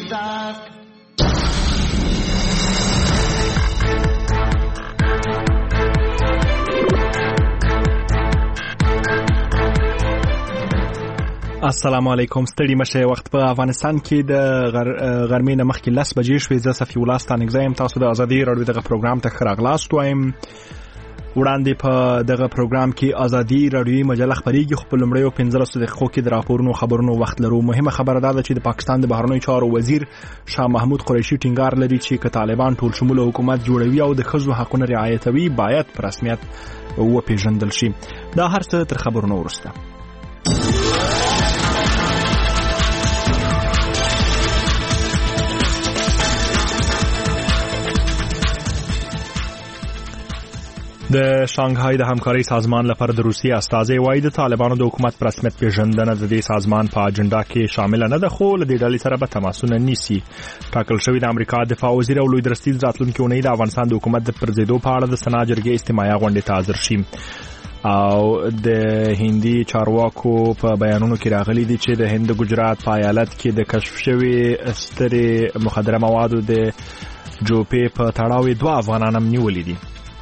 dark. السلام علیکم. ستړي مشه. وخت په افغانستان کې د غرمې نه مخکې 10 بجې شوې. زه صفي الله ستانګزایم. تاسو د ازادي راډیو دغه پروګرام ته راغلاست وایم. وړاندې په دغه پروګرام کې ازادي راډیوي مجله خبريږي، خو په لومړیو 15 دقیقو کې د راپورونو خبرونو وخت لرو. مهمه خبره ده چې د پاکستان د بهرنیو چارو وزیر شاه محمود قریشي ټینګار لري چې که طالبان ټول شموله حکومت جوړوي او د ښځو حقوقو رعایتوي باید په رسمیت وپیژندل شي. دا هر څه تر خبرونو وروسته. د شانګهای د همکارۍ سازمان لپاره د روسیې استازي وایي د طالبانو د حکومت پر رسمیت پیژندنه د دې سازمان په اجنډا کې شامل نه ده، خو له دې ډلې سره به تماسونه نیسي. ټاکل شوی د امریکا دفاع وزیر او لوی درستیز راتلونکي اونۍ د افغانستان د حکومت د پرځېدو په اړه د سنا جرګې استماعي غونډې ته حاضر شي. او د هندي چارواکو په بیانونو کې راغلي دي چې د هند ګجرات په ایالت کې د کشف شوی سترې مخدره موادو د جوپې په تړاو 2 افغانان هم نیولي دي.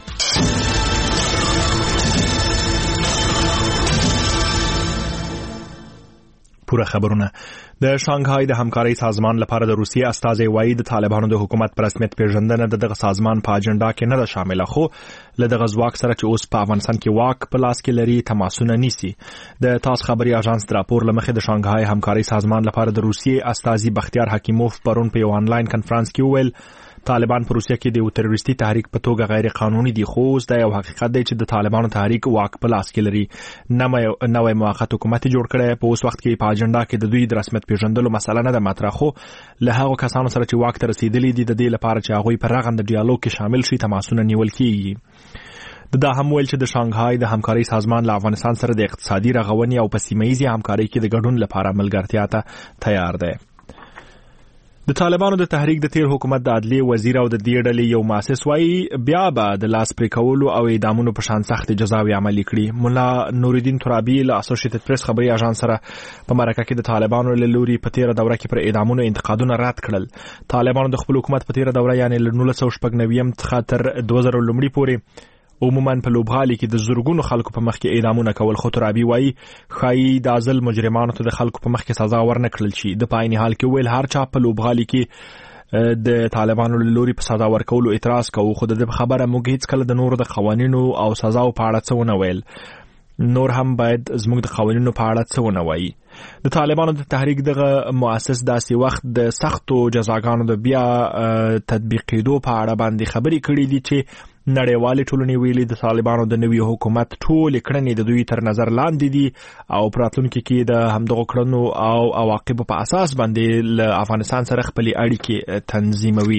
پوره خبرونه. د شانګهای د همکارۍ سازمان لپاره د روسیې استازي وایي د طالبانو د حکومت پر رسمیت پیژندنه دغه سازمان په اجنډا کې نه ده شامله، خو له دغه ځواک سره چې اوس په افغانستان کې واک په لاس کې لري تماسونه نیسي. د تاس خبري اژانس د راپور لمخې د شانګهای همکارۍ سازمان لپاره د روسیې استازي بختیار حکیموف پرون په یو آنلاین کنفرانس کې وویل طالبان په روسیه کې د یو تروریستي تحریک په توګه غیر قانوني دي، خو اوس دا یو حقیقت دی چې د طالبانو تحریک واک په لاس کې لري. نوې موقت حکومت جوړ کړي په اوس وخت کې په اجنډا کې د دوی د رسمیت پیژندلو مسله نه ده مطرح، خو له هغو کسانو سره چې واک ته رسیدلي دي د دې لپاره چې هغوی په رغنده ډیالوګ کې شامل شي تماسونه نیول کیږي. دا هم ویل چې د شانګهای د همکارۍ سازمان له افغانستان سره د اقتصادي رغونې او په سیمه‌ییزې همکارۍ کې د ګډون لپاره ملګرتیا ته تیار دی. د طالبانو د تحریک د تیر حکومت د عدلیې وزیر او د دې ډلې یو مؤسس وایي بیا به د لاس پرې کولو او اعدامونو په شان سخت جزاوي عملي کړي. مولا نورالدین ترابي له اسوسییټډ پریس خبري اژانس سره په مرکه کې د طالبانو له لوري په تیر دوره کې پر اعدامونو انتقادونه رد کړل. طالبانو د خپل حکومت په تیر دوره یعنی له 1999 څخه تر 2000 لومړی پورې عموما په لوبغالي کې د زورګونو خلکو په مخ کې اعدامونه کول، خو ترابي وایي خایي د ازل مجرمانو ته د خلکو په مخ کې سزا ورنکړل شي. د پایني حال کې ویل هر چا په لوبغالي کې د طالبانو له لوري په سزا ورکولو اعتراض کوي، خو د خبره موږ هیڅ کله د نور د قوانینو او سزاو په اړه څه ونه ویل. نور هم باید زموږ د قوانینو په اړه څه ونه وایي. د طالبانو د تحریک دغه مؤسس داسې وخت د سختو جزاګانو د بیا تطبیقېدو په اړه باندې خبرې کړې دي چې نړیوالې ټولنې ویلي د طالبانو د نوي حکومت ټول کړنې د دوی تر نظر لاندې دي او په راتلونکي کې د همدغو کړنو او عواقبو په اساس باندې له افغانستان سره خپلې اړیکې تنظیموي.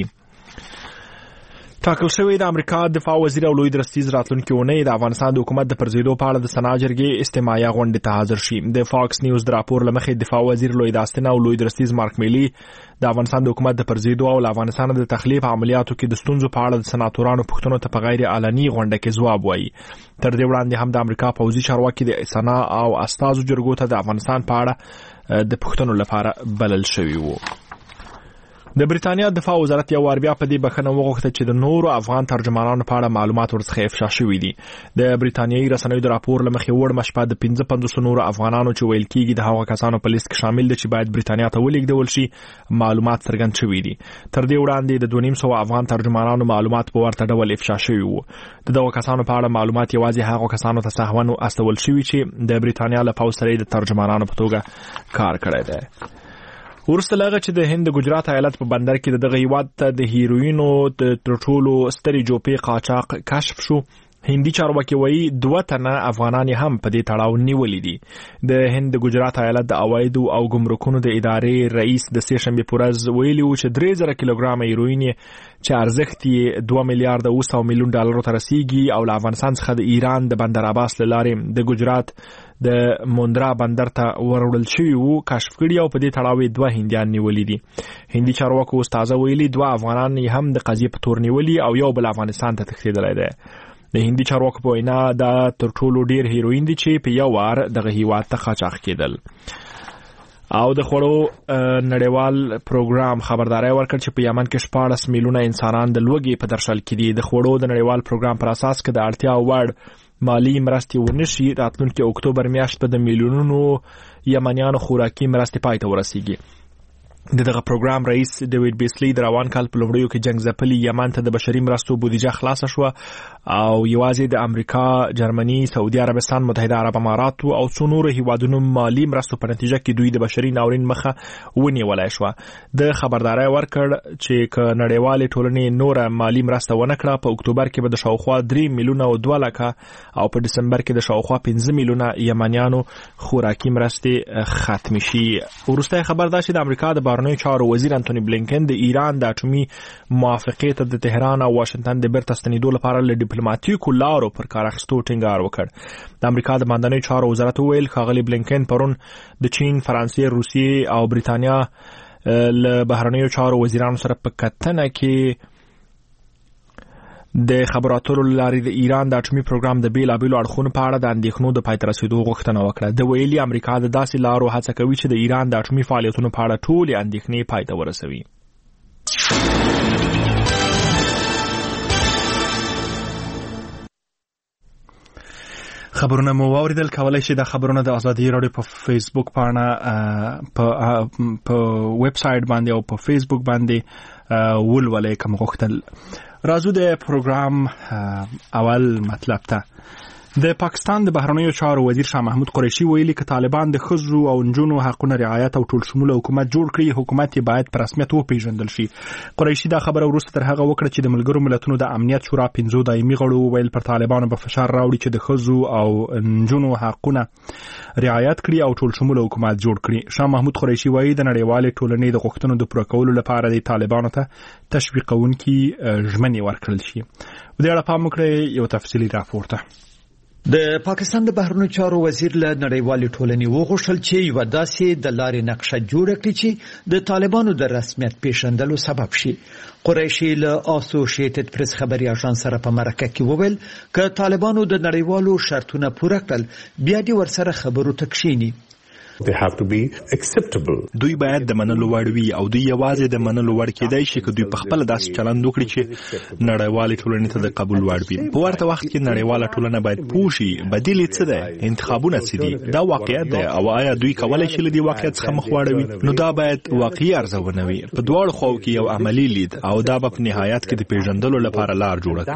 ټاکل شوی د امریکا دفاع وزیر او لوی درستیز راتلونکي اونۍ د افغانستان د حکومت د پرځېدو په اړه د سنا جرګې استماعي غونډې ته حاضر شي. د فاکس نیوز د راپور لمخې دفاع وزیر لوی داستن او لوی درستیز مارک میلی د افغانستان د حکومت د پرځېدو او افغانستان د تخلیف عملیاتو کې د ستونزو په اړه د سناتورانو پوښتنو ته په غیر اعلاني غونډه کې ځواب وایي. تر دې وړاندې هم د امریکا پوځي چارواکي د سنا او استازو جرګو ته د افغانستان په اړه د پوښتنو لپاره بلل شوي وو. د بریتانیا دفاع وزارت یو وار بیا په دې بخښنه وغوښته چې د نورو افغان ترجمانانو په اړه معلومات ورڅخه افشا شوي دي. د بریتانیایي رسنیو د راپور له مخې وړ مشپه د 55 نورو افغانانو چې ویل کېږي د هغو کسانو په لیست کې شامل دي چې باید بریتانیا ته ولېږدول شي معلومات څرګند شوي دي. تر دې وړاندې د 250 افغان ترجمانانو معلومات په ورته ډول افشا شوي وو. د دغو کسانو په اړه معلومات یوازې هغو کسانو ته سهوا استول شوي چې د بریتانیا له پوځ سره د ترجمانانو په توګه کار کړی دی. ورسته لغه چې د هند ګجرات ایالت په بندر کې دغه هیواد ته د هیروینو د ټولو ستري جوپې قاچاق کشف شو. هندي چارواکي وایي 2 تنه افغانان هم په دې تړاو نیولې دي. د هند ګجرات ایالت د عواید او ګمرکونو د ادارې رئیس د سه شنبه پورز ویلي و چې 3000 کیلوګرام هیروین چې ارزښت یې 2 میلیارډ 200 میلیون ډالر ته رسیدي او له افغانستان څخه د ایران د بندر عباس لارې د ګجرات د موندرا بندر ته وروړل شوی وو کشف کړي او په دې تړاو 2 هندیان نیولې دي. هندي چارواکو استاد ویلي 2 افغانان هم د قضیې په تور نیولې او یو بل افغانستان ته تښتېدلی دی. د هندي چارواکو په وینا دا تر ټولو ډیر هیروین دي چې په یو وار دغه هیواد ته قاچاق کېدل. او د خوړو نړیوال پروګرام خبرداري ورکړ چې په یمن کې 14 میلیونه انسانان د لوږې په درشل کې دي. د خوړو د نړیوال پروګرام پر اساس کې د اړتیا وړ مالی مرستې ونشي، راتلونکي اکتوبر میاشت په د میلیونونو یمنیانو خوراکي مرستې پای ته ورسیږي. دغه پروګرام رئیس ډیوډ بیسلی د روان کال په لومړیو کې جنگ ځپلي یمن ته د بشري مرستو بودیجه خلاص شو او یوازې د امریکا، جرمني، سعودي عربستان، متحده عرب امارات او څو نور هیوادونو مالی مرستو په نتیجه کې دوی د بشري ناورین مخه ونیولای شو. د خبرداري ورکړ چې ک نړیوال ټولنې نور مالی مرسته ونه کړه په اکتوبر کې به د شاوخوا 3 میلیونه او 2 لکه او په دسمبر کې د شاوخوا 15 میلیونه یمنیانو خوراکي مرستې ختم شي. ورسته خبر ده چې د امریکا د بهرنیو چارو وزیر انټونی بلینکن د ایران د اټومي موافقې ته د تهران او واشنگټن د بیرته ستنېدو لپاره له ډیپلوماټیکو لارو پر کار اخیستو ټینګار وکړ. د امریکا د بهرنیو چارو وزارت ویل ښاغلي بلینکن پرون د چین، فرانسې، روسیې او بریتانیا له بهرنیو چارو وزیرانو سره په کتنه کې د خبراتو لاري د ایران د اټومي پروګرام د بیلابیلو اړخونو په اړه د اندېښنو د پای ته رسیدو غوښتنه وکړه. د ویلي امریکا د داسې لارو هڅه کوي چې د ایران د اټومي فعالیتونو په اړه ټولې اندېښنې پای ته ورسوي. خبرونه مو واوریدل. کولای شئ د خبرونه د ازادي رادیو په فیسبوک باندې په ویب سټ باندې او په فیسبوک باندې ولولئ کوم غوښتل. راځو د پروګرام اول مطلب ته. د پاکستان د بهرنیو چارو وزیر شاه محمود قریشي ویلي چې طالبان د ښځو او نجونو حقوقو رعایت او ټول شموله حکومت جوړ کړي، حکومت یې باید په رسمیت وپیژندل شي. قریشي دا خبره وروسته تر هغه وکړه چې د ملګرو ملتونو د امنیت شورا 15 دایمي غړو ویل پر طالبانو به فشار راوړي چې د ښځو او نجونو حقوقونه رعایت کړي او ټول شموله حکومت جوړ کړي. شاه محمود قریشي وایي د نړیوال ټولنې د غوښتنو د پوره کولو لپاره د طالبانو ته تشویقونکي ژمنې ورکړل شي. په دې اړه پام وکړئ یو تفصیلي راپور ته. د پاکستان د بهرنیو چارو وزیر له نړیوالې ټولنې وغوښتل چې یو داسې د لارې نقشه جوړه کړي چې د طالبانو د رسمیت پیژندلو سبب شي. قریشي له اسوسییټډ پریس خبري اژانس سره په مرکه کې وویل چې طالبانو د نړیوالو شرطونه پوره کړل بیا دې ورسره خبرو ته کښیني. They have to be acceptable. دوی باید د منلو وړ وي او دوی یوازې د منلو وړ کېدای شي که دوی په خپل داسې چلند وکړي چې نړیوالې ټولنې ته د قبول وړ وي. په ورته وخت کې نړیواله ټولنه باید پوه شي بدیل څه دی، انتخابونه څه دي، دا واقعیت دی او آیا دوی کولای شي له دې واقعیت څخه مخ واړوي. نو دا باید واقعي ارزونه وي په دواړو خواو کې یو عملی لید او دا په نهایت کې د پیژندلو لپاره لار جوړه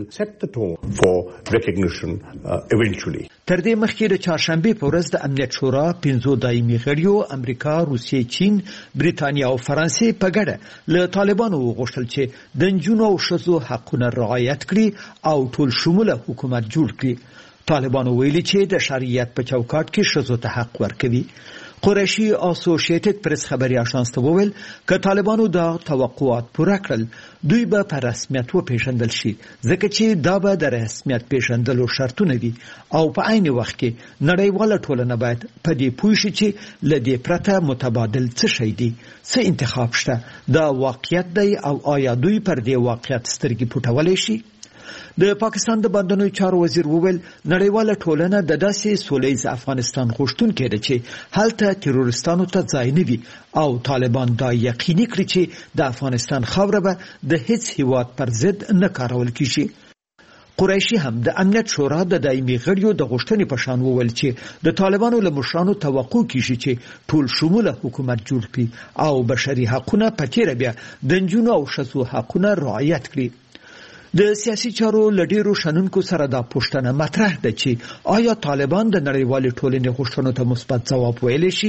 کړي. تر دې مخکې د چهارشنبه په ورځ د امنیت شورا 15 دایمي غړیو امریکا، روسیې، چین، بریتانیا او فرانسې په ګډه له طالبانو وغوښتل چې د نجونو او ښځو حقونه رعایت کړي او ټول شموله حکومت جوړ کړي. طالبانو ویلي چې د شریعت په چوکاټ کې ښځو ته حق ورکوي. قریشي اسوسییټډ پریس خبري اژانس ته وویل چې طالبانو دا توقعات پوره کړل دوی به په رسمیت وپیژندل شي ځکه چې دا به د رسمیت پیژندلو شرطونه دي او په عین وخت کې نړیواله ټولنه باید په دې پوه شي چې له دې پرته متبادل څه شي دي، څه انتخاب شته، دا واقعیت دی او آیا دوی پر دې واقعیت سترګې پټولی شي. د پاکستان د بهرنیو چارو وزیر وویل نړیواله ټولنه د داسې سولیز افغانستان غوښتونکې ده چې هلته تروریستانو ته ځای نه وي او طالبان دا یقیني کړي چې د افغانستان خاوره به د هیڅ هیواد پر ضد نه کارول کیږي. قریشي هم د امنیت شورا د دایمي غړیو د غوښتنې په شان وویل چې د طالبانو له مشرانو توقع کیږي چې ټول شموله حکومت جوړ کړي او بشري حقونه په تیره بیا د نجونو او ښځو حقونه رعایت کړي. د سیاسي چارو لډیرو شنونکو سره دا پوښتنه مطرح ده چې آیا طالبان د نړیوالې ټولنې غوښتنو ته مثبت ځواب ویلی شي.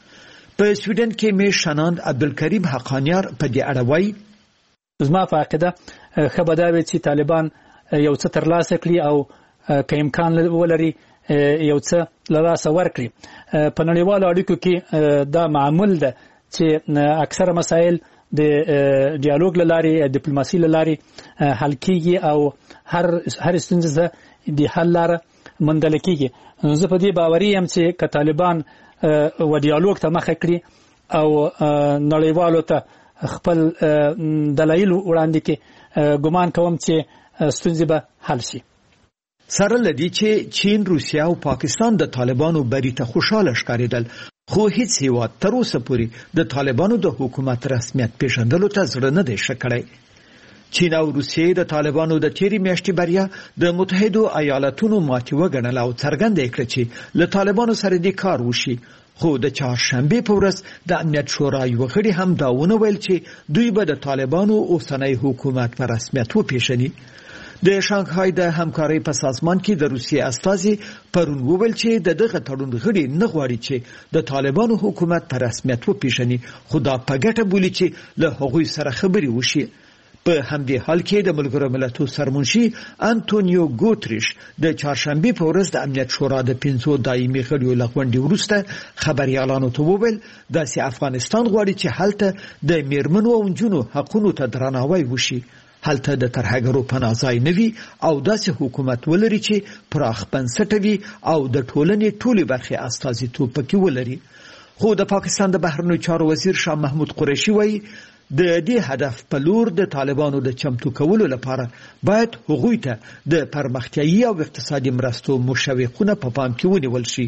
په سویډن کې مې شناند عبدالکریم حقانیار په دې اړه وایي زما په عقیده ښه به دا وي چې طالبان یو څه ترلاسه کړي او که امکان ولري یو څه له لاسه ورکړي. په نړیوالو اړیکو کې دا معمول ده چې اکثره مسایل د ډیالوګ لاري، ډیپلوماسي لاري حل کیږي او هر ستونزه د حل لاره موندل کیږي. زه په دې باوري یم چې که طالبان و ډیالوګ ته مخه کړي او نړیوالو ته خپل دلایل وړاندې کړي ګمان کوم چې ستونزې به حل شي. سره لدی چې چین، روسیه او پاکستان د طالبانو بری ته خوشاله ښکارېدل خو هیڅ هیواد تر اوسه پورې د طالبانو د حکومت رسمیت پیژندلو ته زړه نه دی ښه کړی. چین او روسیې د طالبانو د تیرې میاشتې بریا د متحدو ایالاتونو ماتې وګڼله او څرګنده کړه چې له طالبانو سره دې کار وشي. خو د چهارشنبې په ورځ د امنیت شورا یو غړي هم دا ونه ویل چې دوی به د طالبانو اوسنی حکومت په رسمیت وپیژني. د شانګهای د همکارۍ په سازمان کې د روسیې استازي پرون وویل چې دغه تړون غړي نه غواړي چې د طالبانو حکومت په رسمیت وپیژني، خو دا په ګټه بولي چې له هغوی سره خبرې وشي. په همدې حال کې د ملګرو ملتونو سرمنشي انټونیو ګوتریش د چهارشنبې په ورځ د امنیت شورا د 5 دایمي غړیو له غونډې وروسته خبريالانو ته وویل داسې افغانستان غواړي چې هلته د میرمنو او نجونو حقوقو ته درناوی وشي، هلته د ترهګرو پناه ځای نه وي او داسې حکومت ولري چې پراخ بنسټه وي او د ټولنې ټولې برخې استازیتوب پکې ولري. خو د پاکستان د بهرنیو چارو وزیر شاه محمود قریشي وایي د دې هدف په لور د طالبانو د چمتو کولو لپاره باید هغوی ته د پرمختیايي او اقتصادي مرستو مشوقونه په پام کې ونیول شي.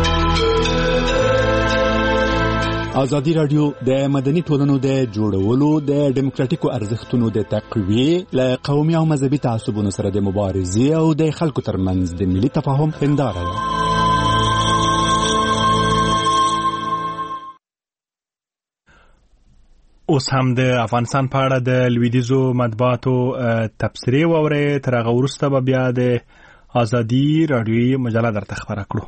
ازادي رادیو د مدني ټولنو د جوړولو د ډیموکراتیکو ارزښتونو د تقویه له قومي او مذهبي تعصبونو سره د مبارزې او د خلکو ترمنځ د ملي تفاهم هنداره ده. اوس هم د افغانستان په اړه د لویدیځو مطبوعاتو تبصرې ووري، تر هغه وروسته به بیا د ازادي رادیوي مجله درته خبره کړو.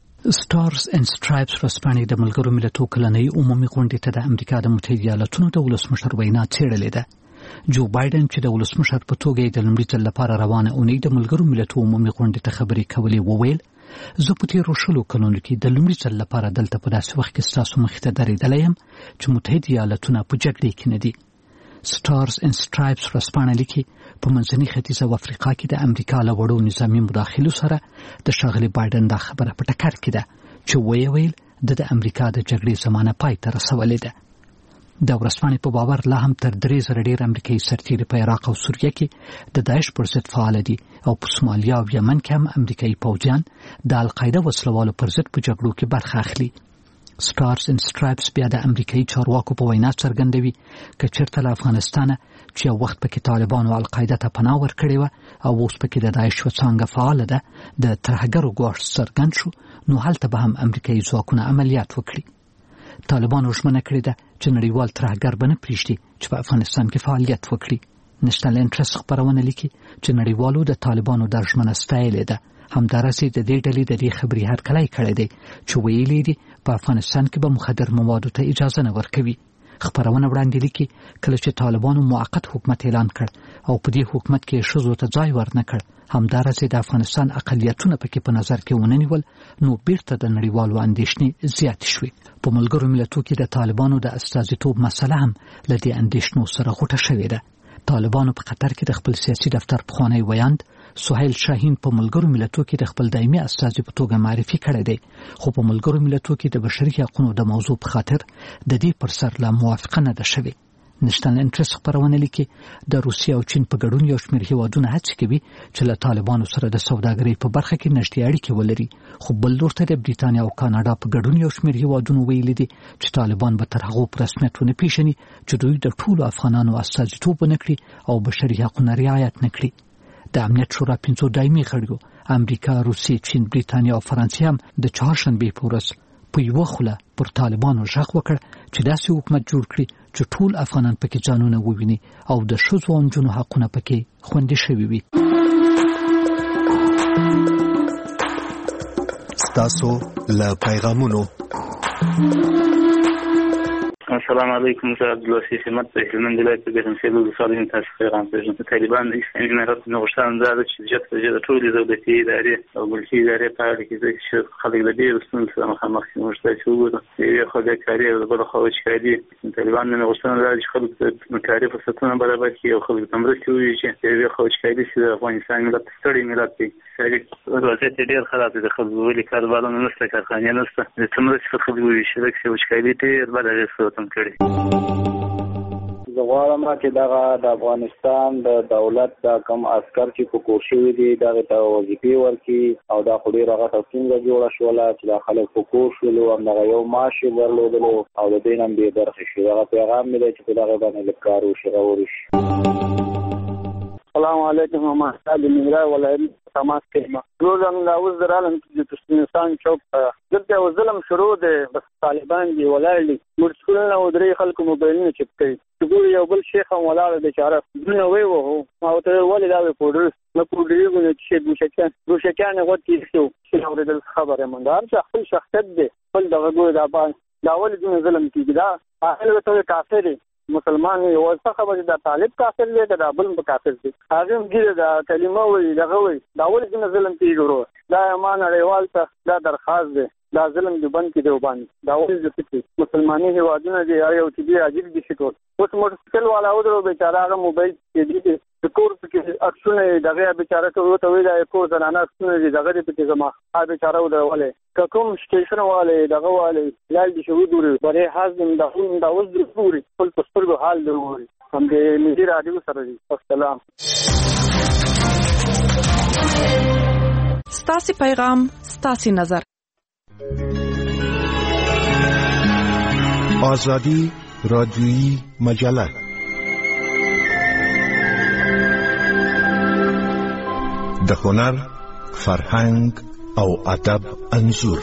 سټارز اینڈ سټرایپس ورځپاڼې د ملګرو ملتونو کلنۍ عمومي غونډې ته د امریکا د متحده ایالاتونو د ولسمشر وینا څېړلې ده. جو بایدن چې د ولسمشر په توګه د لومړي ځل لپاره روانه اونۍ د ملګرو ملتونو عمومي غونډې ته خبرې کولې وویل زه په تېرو 2 کلونو کې د لومړي ځل لپاره دلته په داسې وخت کې ستاسو مخې ته درېدلی یم چې متحده ایالاتونه په جګړې کې نه دي. سټارز اینڈ سټرایپس ورځپاڼه لیکي په منځني ختیځ او افریقا کې د امریکا له وړو نظامي مداخلو سره د ښاغلي بایدن دا خبره په ټکر کې ده چې ویل د امریکا د جګړې زمانه پای ته رسولې ده. د ورځپاڼې په باور لا هم تر 3000 ډېر امریکایي سرتیري په عراق او سوریه کې د داعش پر ضد فعال دي او په سومالیا او یمن کې هم امریکایي پوځیان د القاعده وسلوالو پر ضد په جګړو کې برخه اخلي. سټارز اینڈ سټرایپس بیا د امریکایي چارواکو په وینا څرګندوي چې چېرته له افغانستانه چې یو وخت پکې طالبان او القاعده ته پناه ورکړې وه او اوس پکې د داعش څانګه فعاله ده د ترهګرو ګواښ څرګند شو، نو هلته به هم امریکایي ځواکونه عملیات وکړي. طالبانو ژمنه کړې ده چې نړیوال ترهګر به نه پرېږدي چې په افغانستان کې فعالیت وکړي. نېشنل انټرست خپرونه لیکي چې نړیوالو د طالبانو دا ژمنه ستایلې ده. همدارسې د دې ډلې د دې خبرې هرکلی کړی دی چې ویلي دي په افغانستان کې به مخدر موادو ته اجازه نه ورکوي. خبرونه وړاندې لیکي کله چې طالبانو موقت حکومت اعلان کړ او په دې حکومت کې ښځو ته ځای ورنه کړ، همدارسې د افغانستان اقلیتونه پکې په نظر کې ونه نیول، نو بیرته د نړیوالو اندېښنې زیاتې شوې. په ملګرو ملتونو کې د طالبانو د استازیتوب مسله هم له دې اندېښنو سره غوټه شوې ده. طالبانو په قطر کې د خپل سیاسي دفتر پخوانی ویاند سهیل شاهین په ملګرو ملتونو کې د خپل دایمي استازي په توګه معرفي کړی دی، خو په ملګرو ملتونو کې د بشري حقوقو د موضوع په خاطر د دې پر سر لا موافقه نه ده شوې. نېشنل انټرست خبرونه لیکي د روسیې او چین په ګډون یو شمېر هیوادونه هڅې کوي چې له طالبانو سره د سوداګرۍ په برخه کې نږدې اړیکې ولري، خو بل لور ته د بریتانیا او کاناډا په ګډون یو شمېر هیوادونو ویلي دي چې طالبان به تر هغو په رسمیت ونه پیژني چې دوی د ټولو افغانانو استازیتوب ونه کړي او بشري حقونه رعایت نه کړي. د امنیت شورا 5 دایمي غړیو امریکا، روسیې، چین، بریتانیا او فرانسې هم د چهارشنبې په ورځ په یوه خوله پر طالبانو غږ وکړ چې داسې حکومت جوړ کړي چې ټول افغانان پکې ځانونه وویني او د ښځو او نجونو حقونه پکې خوندي شوي وي. ستاسو له پیغامونو. السلام علیکم، زه عبدالوسیف احمد په هلمند ولایت کې د سیلو د سالین تاسو پیغام پېژنم. طالبان د اسلامي امارت نه غوښتنه ده چې د ټولې دولتي ادارې او ملکي ادارې په اړه کې چې خلک د دې ستونزو سره مخامخ شي، موږ ته چې وګورو یوې خوا د کاري او بله خوا وچکالي. طالبان نه غوښتنه ده چې خلک د کاري فرصتونه برابر کړي او خلک ته مرستې وویشي. یوې خوا وچکالي چې د افغانستان ملت ستړی ملت دی، وضعیت یې ډېر خراب دی، د خلکو ولې کاروبارونه نشته، کارخانې نشته، د څه مرستې په خلکو وویشي. لکه چې وچکالي ډېر بد اغېز ورته کړی. زه غواړم چې د افغانستان د دولت د کم عسكر چې په کوشش دي دغه ته وظیفې ورکړي او دا خو ډېره غټه څنګه جوړه شوله چې د خلک په کوشش ولو همدغه یو معاش یې درلودلو او د دې نه هم بېبرخې شي. دغه پیغام مې دی چې په دغه باندې لږ کار وشي غوړ شي. السلام علیکم محمد علي ننګرهار ولایت تماس کوم. روزم دا اوس درالم چې ترکمنستان چوک دلته ظلم شروع دی. بس طالبان دی ولاړ دي مرسکولونه او درې خلکو موبایلونه چپ کوي. ګور یو بل شیخ هم ولاړ دی بیچاره دونه وی وو او ته ولې دا پودر نه پودريږي چې دوشکان غوتی شو چې اورېدل خبره مندار چې خپل شخصیت دی خپل دغه ګور دا باندې دا ولې دونه ظلم کیږي. دا اهل ته کافر دی مسلمان یو څه خبره دا طالب کافر دی دا بل کافر دی هغه هم دا کلمه وي دغه وي دا ولې دونه ظلم کیږي. دا ایمان اړیوال ته دا درخواست دی دا ظلم دی بند کړي باندې دا ولې چې مسلمانۍ هیوادونه دی یو چې دی عجیب دي شي ټول اوس موټرسایکل والا ودرو بیچاره هغه موبایل کې دی د کور کې اکشن دغه بیچاره ته وته وی دا کور زنانه اکشن دی دغه په زما هغه بیچاره ودرولې کوم سټیشن والے دغه والے لال دي شو دوری بره حاضر دا اوس دوری خپل پسترګو حال دی هم دې مدیر راډیو سره دی. السلام. ستاسي پیغام ستاسي نظر. آزادی رادیویی مجله د هنر، فرهنګ او ادب انځور.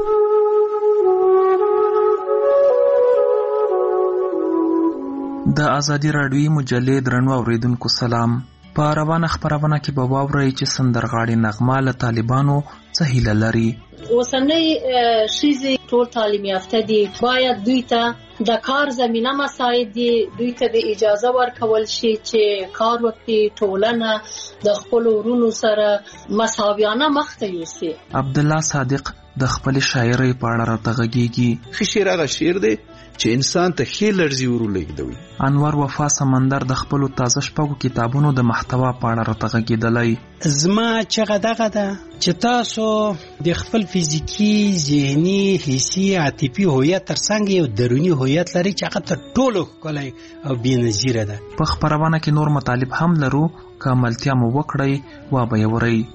د آزادی رادیویی مجلې درنو اوریدونکو سلام. په روانه خبرونه کې به واورئ چې سندرغاړي نغمه له طالبانو څه هیله لري. اوسنۍ ښځې ټول تعلیم یافته دي باید دوی ته د کار زمینه مساعد دي دوی ته د اجازه ورکول شي چې کار وکړي ټولنه د خپل ورونو سره مساویانه مخ ته یوسي. عبدالله صادق د خپل شاعرۍ په اړه راته غږیږي. ښه شعر هغه شعر دی چې انسان ته ښې لړزي ورولېږدوي. انور وفا سمندر د خپلو تازه شپږو کتابونو د محتوا په اړه راته غږېدلی. زما چغه دغه ده چې تاسو د خپل فزیکی، ذهني، حسي، عاطفي هویت ترڅنګ یو دروني هویت لري چې هغه تر ټولو ښکلی او بېنظیره ده. په خپرونه کې نور مطالب هم لرو که عملتیا مو وکړئ وا به یې ورئ.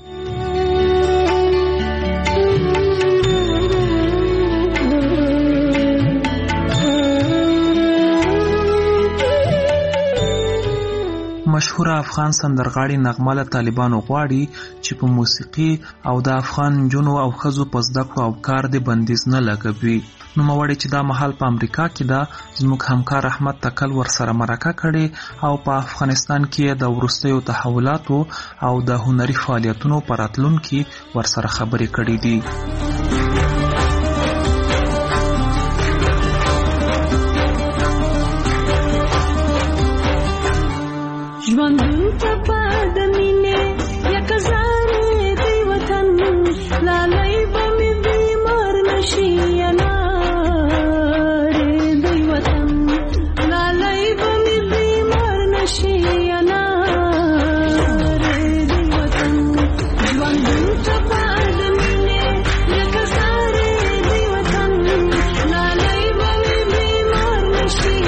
مشهوره افغان سندرغاړي نغمه له طالبانو غواړي چې په موسیقي او د افغان نجونو او ښځو په زده کړو او کار د بندیز نه لګوي. نوموړی چې دا مهال په امریکا کې ده زموږ همکار احمد تکل ورسره مرکه کړې او په افغانستان کې د وروستیو تحولاتو او د هنري فعالیتونو په راتلونکي ورسره خبرې کړې دي. ژوندون ته په د مینې یک زارې دی وطن لالی به مې بیمار نشي انارې دی وطن لالی به مې بیمار نشي انارې دی وطن ژوندون ته په د مینې یک زارې دی وطن لالی به مې بیمار نشي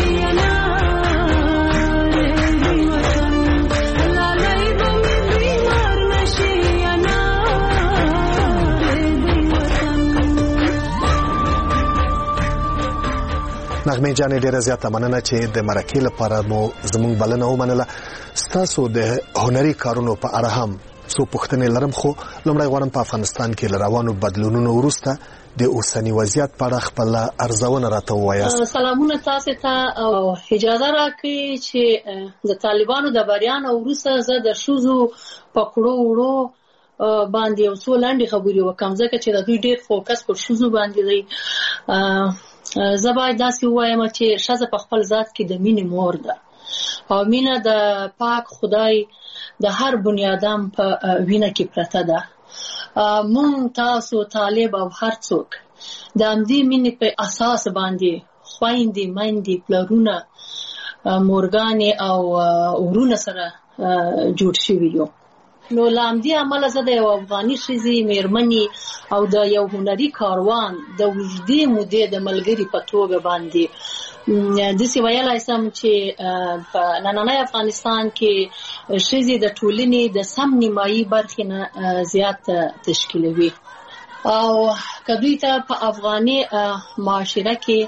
نغمه جانې ډیره زیاته مننه چې د مرکې لپاره مو زموږ بلنه ومنله. ستاسو د هنري کارونو په اړه هم څو پوښتنې لرم خو لومړی غواړم په افغانستان کې له روانو بدلونونو وروسته د اوسني وضعیت په اړه خپل ارزونه راته ووایاست. سلامونه تاسو ته او اجازه راکړئ چې د طالبانو د بریان وروسته زه د شوزو پکړو وړو باندې یو څو لاندې خبرې وکم ځکه چې د دوی ډېر فوکس پر شوزو باندې دی. زه باید داسې ووایم چې ښځه په خپل ذات کې د مینې مور ده او مینه د پاک خدای د هر بنیادم په وینه کې پرته ده. مونږ تاسو طالب او هر څوک د همدې مینې په اساس باندې خویندې میندې پلرونه مورګانې او ورونه سره جوړ شوي یو. نو لامدي عمله زه د یو افغاني ښځې میرمنې او د یو هنري کاروان د اوږدې مودې د ملګري په توګه باندې داسې ویلی شم چې په نننی افغانستان کې ښځې د ټولنې د سم نیمایي برخې نه زیات تشکیلوي او که دوی ته په افغاني معاشره کې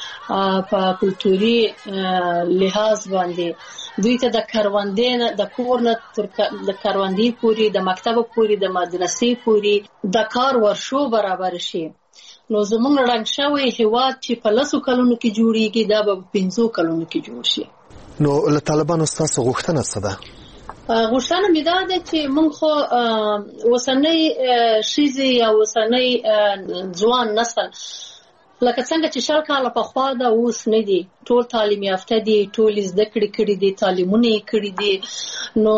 په کلتوري لحاظ باندې دوی ته د کروندې نه د کور نه تر د کروندې پورې د مکتب پورې د مدرسې پورې د کار ورشو برابر شي نو زموږ ړنګ شوی هېواد چې په 10 کلونو کې جوړیږي دا به 15 کلونو کې جوړ شي. نو له طالبانو ستاسو غوښتنه څه ده؟ غوښتنه مې دا ده چې موږ خو اوسنۍ ښځې یا اوسنۍ ځوان نسل لکه څنګه چې 20 کاله پخوا دا اوس نه دي ټول تعلیم یافته دي ټول زده کړې دي تعلیمونه یې کړي دي نو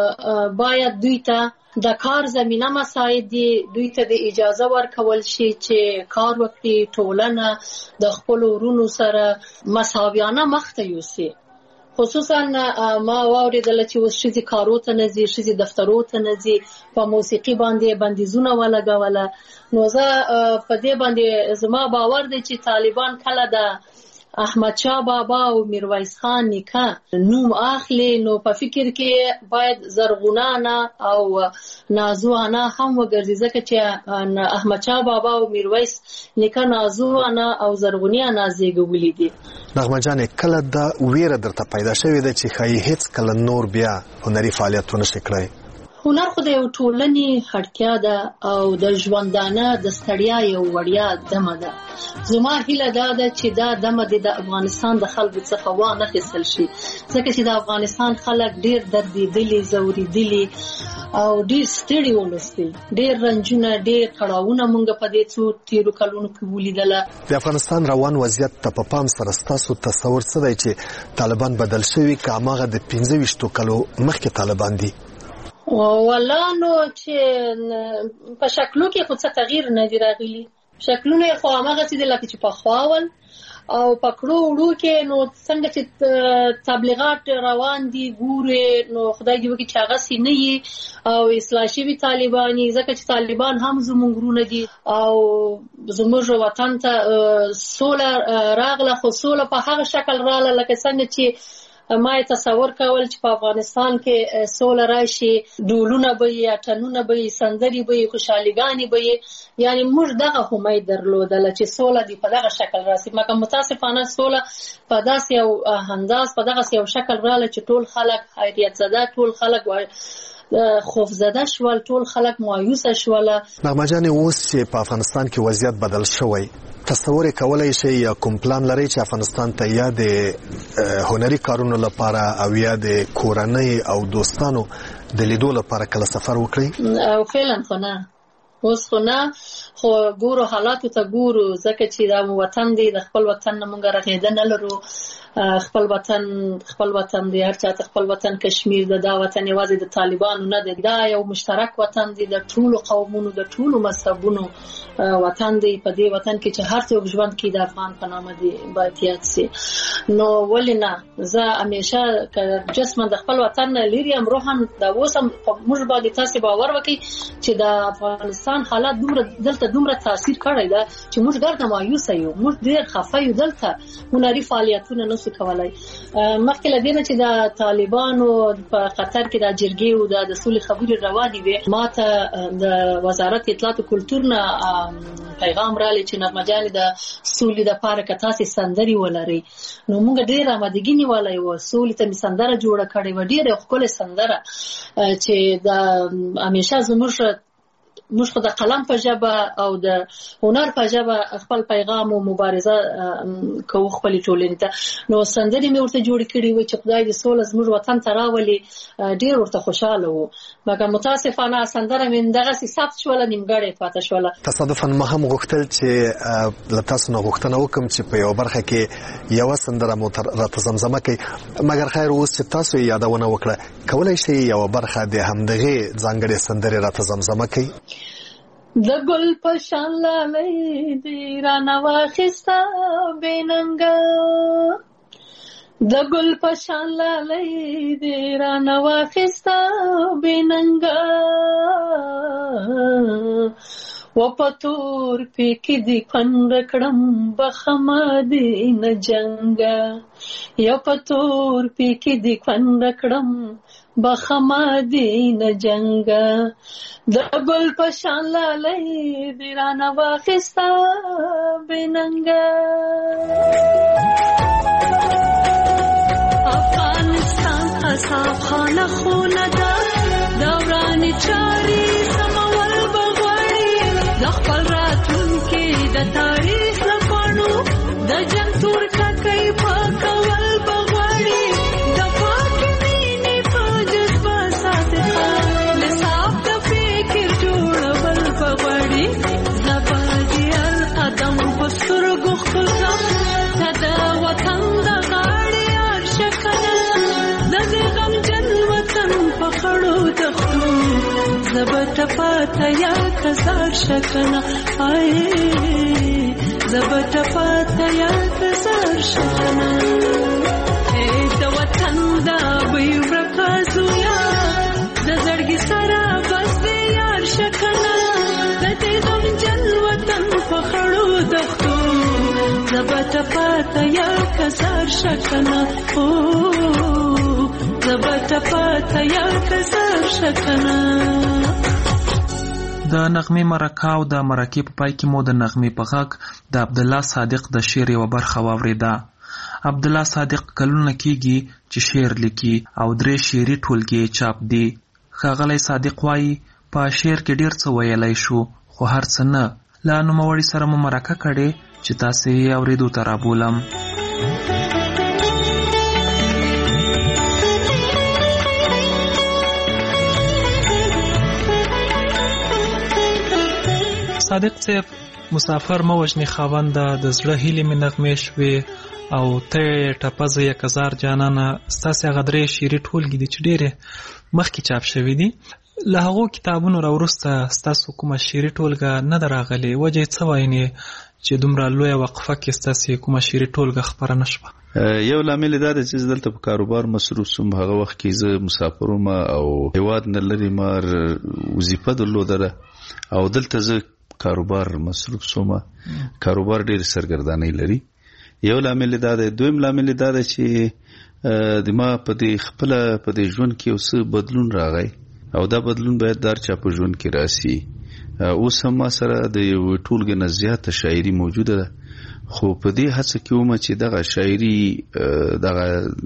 باید دوی ته د کار زمینه مساعد دي دوی ته د اجازه ورکول شي چې کار وکړي ټولنه د خپل ورونو سره مساویانه مخ ته یوسي خصوصا ما واوریدل چې اوس ښځې کارو ته نه ځي ښځې دفترو ته نه ځي په موسیقي باندې بندیزونه ولګوله نو زه په دې باندې زما باور دی چې طالبان کله د احمد شاه بابا او میرویس خان نیکه نوم اخلي نو په فکر کې باید زرغونه انا او نازو انا هم وګرځي ځکه چې احمد شاه بابا او میرویس نیکه نازو انا او زرغونی انا زیږولې دي. نغمه جان کله دا ویره درته پیدا شوې ده چې خای هیڅ کله نور بیا هنري فعالیتونه شکړای؟ هنر خو د یو ټولنې اړتیا ده او د ژوندانه د ستړیا یو وړیا دمه ده. زما هیله دا ده چې دا دمه د افغانستان د خلکو څخه وانه خیستل شي ځکه چې د افغانستان خلک ډیر دردېدلي زوریدلي او ډیر ستړي ولستي ډیر رنجونه ډیر کړهونه مونږ په دې څو تیرو کلونو کې ولیدله. د افغانستان روان وضعیت ته په پام سره ستاسو تصور څه دی چې طالبان بدل شوي که هماغه د 15 کلو مخکې طالبان دي؟ والله نو چې په شکلو کې خو څه تغییر نه دی راغلی شکلونه خو هماغسې دي لکه چې پخوا ول او په کړو وړو کې نو څنګه چې تبلیغات روان دي ګورې نو خدای دې وکړي چې هغسې نه وي او اصلاح شوي طالبان ځکه چې طالبان هم زموږ وروڼه دي او زموږ وطن ته سوله راغله خو سوله په هغه شکل راغله لکه څنګه چې ما تصور کول چې په افغانستان کې سوله راشي ډولونه به وي اټنونه به وي سندرې به وي خوشحاليګانې به وي یعنی موږ دغه امید درلودله چې سوله دې په دغه شکل راشي مګر متاسفانه سوله په داسې یو انداز په دغه یو شکل رااله چې ټول خلک حیرت زده ټول خلک خوف زده شول ټول خلک مایوسه شول. نغمه جان اوس چې په افغانستان کې وضعیت بدل شوی تصور کولای شي یا کوم پلان لري چې افغانستان ته یا د هنري کارونو لپاره او یا د کورنۍ او دوستانو د لیدو لپاره کله سفر وکړي؟ او فعلا خو نه اوس خو نه خو ګورو حالاتو ته ګورو ځکه چې دا وطن دی د خپل وطن نه مونږ رغېده نه لرو خپل وطن دی هر چاته خپل وطن کشمیر دا وطن یوازې د طالبانو نه دی دا یو مشترک وطن دی د ټولو قومونو د ټولو مذهبونو وطن دی په دې وطن کې چې هر څوک ژوند کوي د افغان په نامه دی باید یاد شي نو ولې نه زه همیشه جسماً د خپل وطن نه لري ام روحاً دا اوس هم موږ باندې تاسو باور وکړئ چې د افغانستان حالات دومره تاثیر کړی دا چې موږ ګرد مایوسه یو موږ ډېر خفه یو دلته هنري فعالیتونه نشو کولای مخکې له دې نه چې د طالبانو په قطر کې د جرګې او د سولې خبرې روانې وي ماته د وزارت اطلاعات او کلتور نه پیغام رالی چې نغمه جانې د سولې لپاره که تاسې سندرې ولرئ نو موږ ډېر آمادګي نیولی وه سولې ته مې سندره جوړه کړې وه ډېره ښکلې سندره چې د همیشه موږ خو د قلم په ژبه او د هنر په ژبه خپل پیغام او مبارزه کوو خپلې ټولنې ته نو سندرې مې ورته جوړې کړې وې چې خدای دې سوله زموږ وطن ته راولي ډېر ورته خوشحاله وو مګر متاسفانه سندره مې دغسې ثبت شوله نیمګړې پاته شوله. تصادفاً ما هم غوښتل چې له تاسو نه غوښتنه وکړم چې په یوه برخه کې یوه سندره مو راته زمزمه کړئ مګر خیر اوس چې تاسو یې یادونه وکړه کولی شئ یوه برخه د همدغې ځانګړې سندرې راته زمزمه کړئ؟ د ګل په شان لالی دی رانه واخسته بې ننګه د ګل په شان لالی دې رانه واخسته بېننګه و په تور پیکې دې خوند کړم بخمه دې نه جنګه یا په تور پیکې دې خوند کړم بخمه دې نه جنګه د ګل په شان لالی دې رانه واخسته بېننګه افغانستان اصحاب خانه خونه ده دوران چاري سمول بغواړي د خپل راتلونکي د تاریخ لپاره د جنګ تور ککۍ پاکول بغواړي د پاکې مینې په جذبه ساتنه لصاف د فکر جوړول بغواړي زبادي القدم په سترګو خپلم ته د وطن د غاړې عاشقانه د دې غمجن وطن په خړو دښتو زه به ته پاته یاد هزار شکنه زه به ته پاته یاد هزار شکنه د وطن دا بوی ورکه زویا د زړګي سره بس دې یار شکنه د دې غمجن وطن په خړو دښتو زه به ته پاته یاد هزار شکنه زه به ته پاته یاد هزار شکنه. د نغمې مرکه او د مرکې په پای کې مو د نغمې په غږ د عبدالله صادق د شعر یوه برخه واورېده. عبدالله صادق کلونه کېږي چې شعر لیکي او 3 شعري ټولګې چاپ دي. ښاغلی صادق وایي په شعر کې ډېر څه ویلی شو خو هر څه نه. له نوموړي سره مو مرکه کړې چې تاسې یې اورېدو ته رابولم. صادق صاحب مسافر مه وژنې خاونده د زړه هیلې مې نغمې شوې او ته ټپزه 1000 جانانه ستاسې هغه 3 شعري ټولګې دي چې ډېرې مخکې چاپ شوي دي. له هغو کتابونو راوروسته ستاسو کومه شعري ټولګه نه ده راغلې؟ وجه یې څه وایي چې دومره لویه وقفه کې ستاسې کومه شعري ټولګه خپره نه شوه؟ یو لامل دا دی چې دلته په کاروبار مصروف سوم. هغه وخت کې زه مسافر وم او هیواد نه لرې ما وظیفه درلوده او دلته زه کاروبار مصروف سوم. کاروبار ډېر سرګردانۍ لري. یو لامل دا دی. دویم لامل دا دی چې د ما په دې خپل په دې ژوند کې اوس بدلون راغی او دا بدلون باید در چا په ژوند کې راسي. اوس هم ما سره د ټولګې نه زیاته شاعري موجوده ده خو په دې هڅه کې وم چې دغه شاعري دغه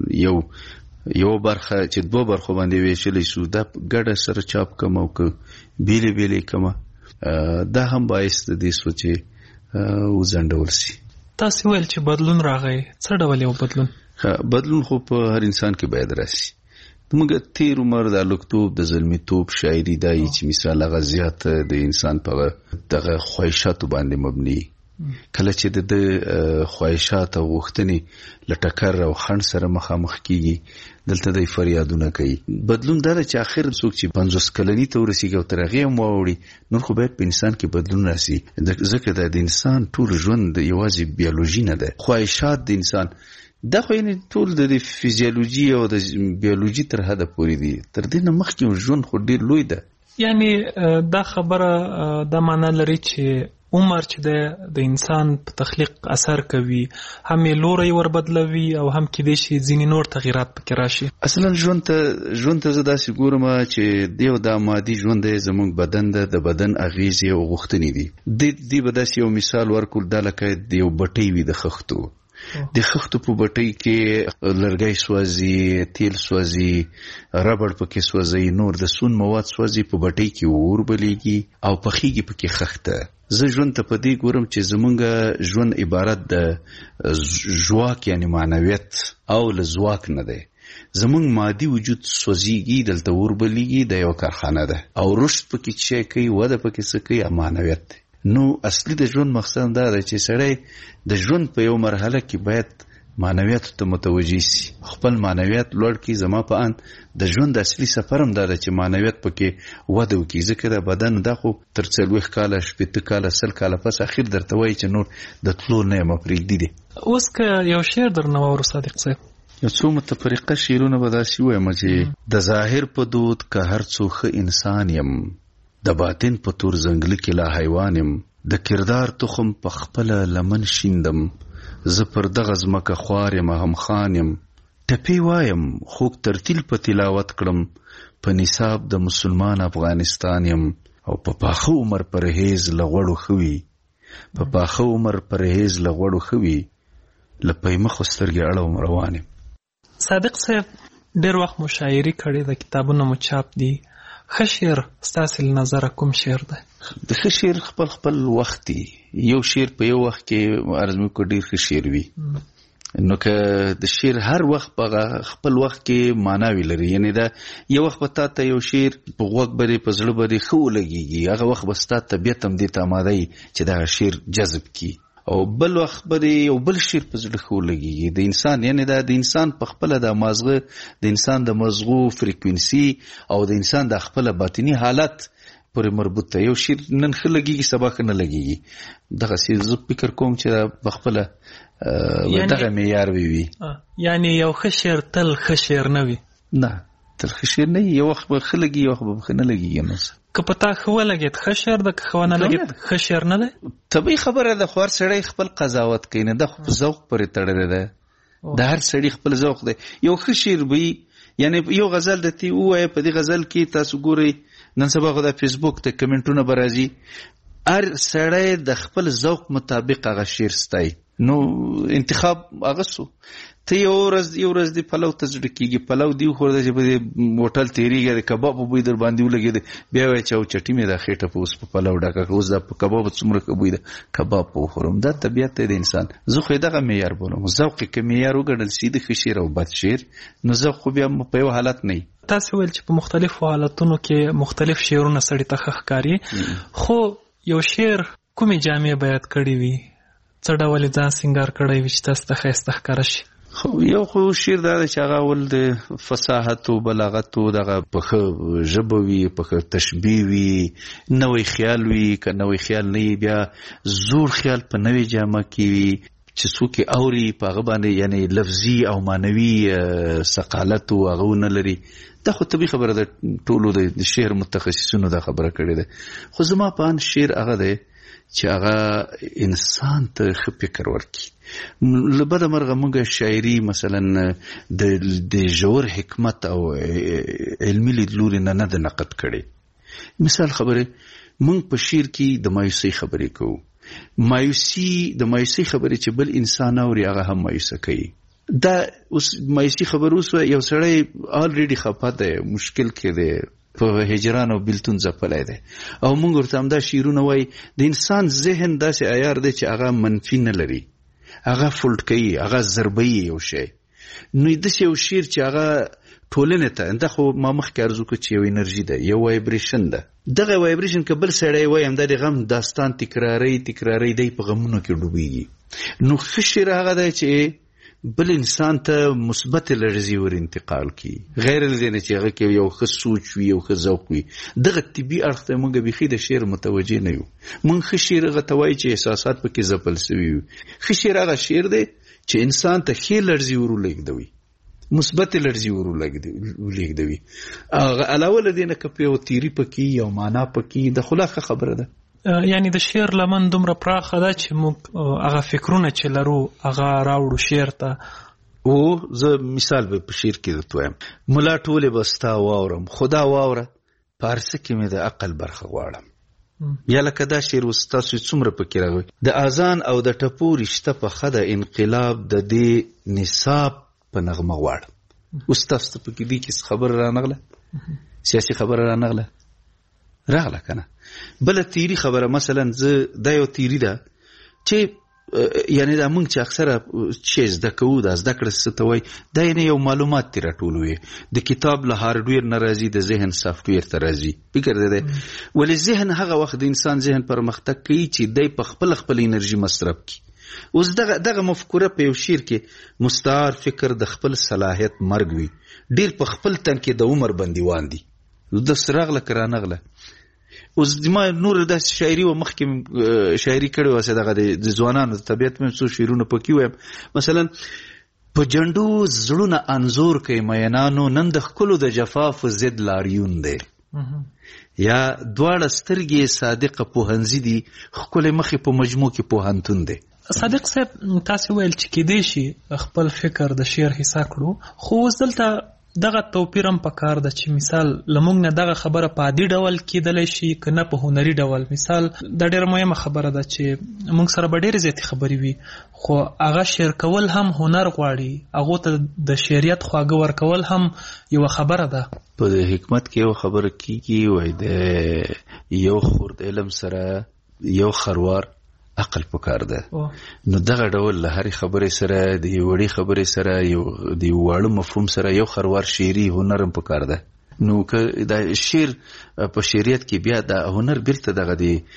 یو برخه چې 2 برخو باندې ویشلې شو دا ګډه سره چاپ کوم او بیلې بیلې کوم. دا هم باعث د دې سوچې وزندول شي. تاسو ویل چې بدلون راغی. څه ډول یو بدلون؟ بدلون خو په هر انسان کې باید راشي. موږ تیر عمر د لوکتوب د زلمیتوب شاعري دی چې مثال هغه زیات د انسان په دغه خواهشاتو باندې مبني. کله چې د خواهشات او غوښتنې لټکر او خنډ سره مخامخ کیږي دلته د فریادونه کوي. بدلون دا چې اخر څوک چې 50 کلنی ته ورسیږي او تر هغه موړي نور خو باید په انسان کې بدلون راسي. ځکه د انسان ټول ژوند یوازې بیولوژي نه ده. خواهشات د انسان دا خو یې ټول د فزیولوژي او د بیولوژي تر حده پورې دي. تر دې نه مخکې ژوند خو ډیر لوی ده. یعنی دا خبره دا معنی لري چې عمر چې د انسان په تخلیق اثر کوي هم یې لوری ور بدلوي او هم کېدای شي ځینې نور تغیرات پکې راشي. اصلا ژوند ته زه داسې ګورم چې دا مادي ژوند دی زموږ بدن ده د بدن اغیزې او غوښتنې دي. دې به داسې یو مثال ورکول دا لکه د یو بټۍ وي د خښتو. د خښتو په بټۍ کې لرګی سوځي، تیل سوځي، ربړ پکې سوځي، نور د سون مواد سوځي، په بټۍ کې اور بلیږي او پخېږي پکې خښته. زه ژوند ته په دې ګورم چې زمونږ ژوند عبارت د ژواک یعنی معنویت او له ځواک نه دی. زمونږ مادي وجود سوځيږي، دلته اور بلیږي، د یو کارخانه ده او رشد پکې چې کوي وده پکې څه کوي معنویت دی. نو اصلي د ژوند مقصد دا دی چې سړی د ژوند په یو مرحله کې باید معنویت ته متوجي سي، خپل معنویت لوړ کړي. زما په ان د ژوند اصلي سفر هم دا دی چې معنویت پکې وده وکړي. ځکه د بدن دا خو تر 40 کاله 50 کاله 100 کاله پس اخر درته وایي چې نور د تلو نه یم پرېږدي دي. اوس که یو شعر درنه واورو صادق صاحب. څو متفرقه شعرونه به داسې ووایم چې د ظاهر په دود که هر څو ښه انسان یم، د باطن په تور ځنګله کې لا حیوان یم، د کردار تخم په خپله لمن شیندم، زه پر دغه ځمکه خوار یم هم خان یم، ټپې وایم خوږ ترتیل په تلاوت کړم، په نصاب د مسلمان افغانستان یم، او په پاخه عمر پرهیز له غوړو ښه وي، په پاخه عمر پرهیز له غوړو ښه وي، له پیمه خو سترګې اړوم روان یم. صادق صاحب ډېر وخت مو شاعري کړې ده، کتابونه مو چاپ دي. ښه شعر ستاسې له نظره کوم شعر دی؟ د ښه شعر خپل وخت دی. یو شعر په یو وخت کې عرض مې وکړ ډېر ښه شعر وي، نو که د شعر هر وخت په خپل وخت کې معناوي لري، یعنی دا یو وخت به تا ته یو شعر په غوږ باندې په زړه باندې ښه ولګېږي، هغه وخت به ستا طبیعت هم دې ته آماده وي چې دغه شعر جذب کړي، او بل وخت باندې یو بل شعر په زړه ښه ولګېږي. د انسان یعنی دا د انسان په خپله د مازغه د انسان د مزغو فریکوینسي او د انسان د خپله باطني حالت پورې مربوط ده. یو شعر نن ښه لګېږي سبا ښه نه لګېږي. دغسې زه فکر کوم چې په خپله دغه معیار وي. یعنی یو ښه شعر تل ښه شعر نه وي؟ نه، تل ښه شعر نه وي. یو وخت به ښه لګي، یو وخت به ښه نه لګېږي. نو که په تا ښه ولګېد ښه شعر ده، که ښه ونه لګېد ښه شعر نه دی؟ طبیعي خبره ده، خو هر سړی خپل قضاوت کوي، نه ده خو په ذوق پورې تړلی ده. د هر سړي خپل ذوق دی. یو ښه شعر به وي، یعنی یو غزل درته ووایه، په دې غزل کې تاسو ګورئ نن سبا خو د فیسبوک ته کمنټونه به راځي، هر سړی د خپل ذوق مطابق هغه شعر ستایي. نو انتخاب هغه سو. ته یو ورځ د پلو ته زړه کېږي، پلو دی وخورده چې په دې هوټل تېرېږي، د کباب بوی در باندې ولګېده، بیا وایي چې او چټي مې دا خېټه په اوس په پلو ډکه کړه، اوس دا په کباب څومره ښه بوی ده، کباب په وخورم. دا طبیعت دی د انسان. زه خو یې دغه معیار بولم. ذوق یې که معیار وګڼل سي د ښه شعر او بد شعر، نو ذوق خو بیا په یو حالت نه وي. تاسې ویل چې په مختلفو حالتونو کې مختلف شعرونه سړي ته ښه ښکاري، خو یو شعر کومې جامې بیان کړې وي، څه ډول یې ځان سینګار کړی وي چې تاسو ته ښایسته ښکاره شي؟ یو خو شعر دا دی چې هغه اول د فصاحت او بلاغت او دغه په ښه ژبه وي، په ښه تشبیه وي، نوی خیال وي. که نوی خیال نه وي، بیا زوړ خیال په نوې جامه کې وي چې څوک یې اوري په هغه باندې یعنی لفظي او معنوي ثقالت او هغه ونه لري. دا خو طبیعي خبره ده، ټولو د شعر متخصصینو دا خبره کړې ده. خو زما په ان شعر هغه دی چې هغه انسان ته ښه فکر ورکړي. له بده مرغه موږ شاعري مثلا د ژور حکمت او علمي لیدلوري نه ده نقد کړې. مثال خبره، موږ په شعر کې د مایوسۍ خبرې کوو. د مایوسۍ خبرې چې بل انسان اوري هغه هم مایوسه کوي. دا اوس مایوسي خبر اوس یو سړی آلریډي خفه دی، مشکل کې دی، په هجران او بیلتون ځپلی دی، او موږ ورته همدا شعرونه وایي. د انسان ذهن داسې عیار دی چې هغه منفي نه لري، هغه فولټ کوي، هغه ضربوي یو شی. نو داسې یو شعر چې هغه ټولنې ته، دا خو ما مخکې عرض وکړو چې یو انرژي ده، یو وایبریشن ده. دغه وایبریشن که بل سړی وایي همدا د غم داستان تکراري دی په غمونو کې ډوبېږي. نو ښه شعر هغه دی چې بل انسان ته مثبت لرزي ور انتقال کی، غیر لدینه چې هغه کې یو ښه سوچ وي، یو ښه ذوق وي. دغه طبي اړخ ته موږ بیخي د شعر متوجه نه یو. موږ ښه شعر هغه ته وایي چې احساسات پکې ځپل سوي وي. ښه شعر هغه شعر دی چې انسان ته ښې لرزي ور ولېږدوي، مثبت لرزي ور ولېږدوي. علاوه لدینه که په یو تیري پکې یو معنا پکې، د خلاصه خبره ده. یعنی د شعر لمن دومره پراخه ده چې موږ هغه فکرونه چې لرو هغه راوړو شعر ته. او زه مثال به په شعر کې درته وایم، ملا ټولې به ستا واورم، خدا واوره په هر څه کې مې د عقل برخه غواړم. یا لکه دا شعر اوس تاسو څومره پکې راغلی، د اذان او د ټپو رشته په ښه ده، انقلاب د دې نصاب په نغمه غواړم. اوس تاسو ته پکې دې کې خبره رانغله، سیاسي خبره رانغله که نه؟ بله تیری خبره، مثلا دا یو تیری ده چې یعنی دا موږ چې اکثره چې زده کوو، دا زده کړه څه ته وایي، دا یعنی یو معلومات ترې راټولوي. د کتاب له هارډویر نه راځي، د ذهن سافټویر ته راځي. فکر دی ولې ذهن هغه وخت د انسان ذهن پرمختګ کوي چې دی په خپل انرژي مصرف کړي. اوس دغه مفکوره په یو شعر کې مستعار فکر د خپل صلاحیت مرګ وي، ډیر په خپل تن کې د عمر بندیوان دي، د سراغله کرانغله. اوس ما نور د شاعري و مخکې شاعري کړې واسه، دغه د ځوانانو د طبیعت مې څو شعرونه پکې وایم. مثلا په جندو زړونه انزور کوي مینانو، نن د ښکلو د جفاف ضد لاریون دی. یا دواړه سترګې صادقه پوهنځي دي، ښکلې مخې په مجموع کې پوهنتون دی. صادق صاحب تاسو ویل چې کېدای شي خپل فکر د شعر حصہ کړو، خو اوس دلته دغه توپیر هم پکار ده چې مثال لمونږ نه دغه خبره په عادي ډول کېدلی شي که نه په هنري ډول. مثال دا ډېره مهمه خبره ده چې موږ سره به ډېرې زیاتې خبرې وي، خو هغه شعر کول هم هنر غواړي، هغو ته د شعریت خواږه ورکول هم یوه خبره ده. په حکمت کې یو خبره کېږي، وایي د یو خورد علم سره یو خروار عقل پکار ده. نو دغه ډول له هرې خبرې سره د یو وړې خبرې سره د یو واړه مفهوم سره یو خروار شعري هنر هم پکار ده. نو که د شعر په شعریت کې بیا د هنر بیرته دغه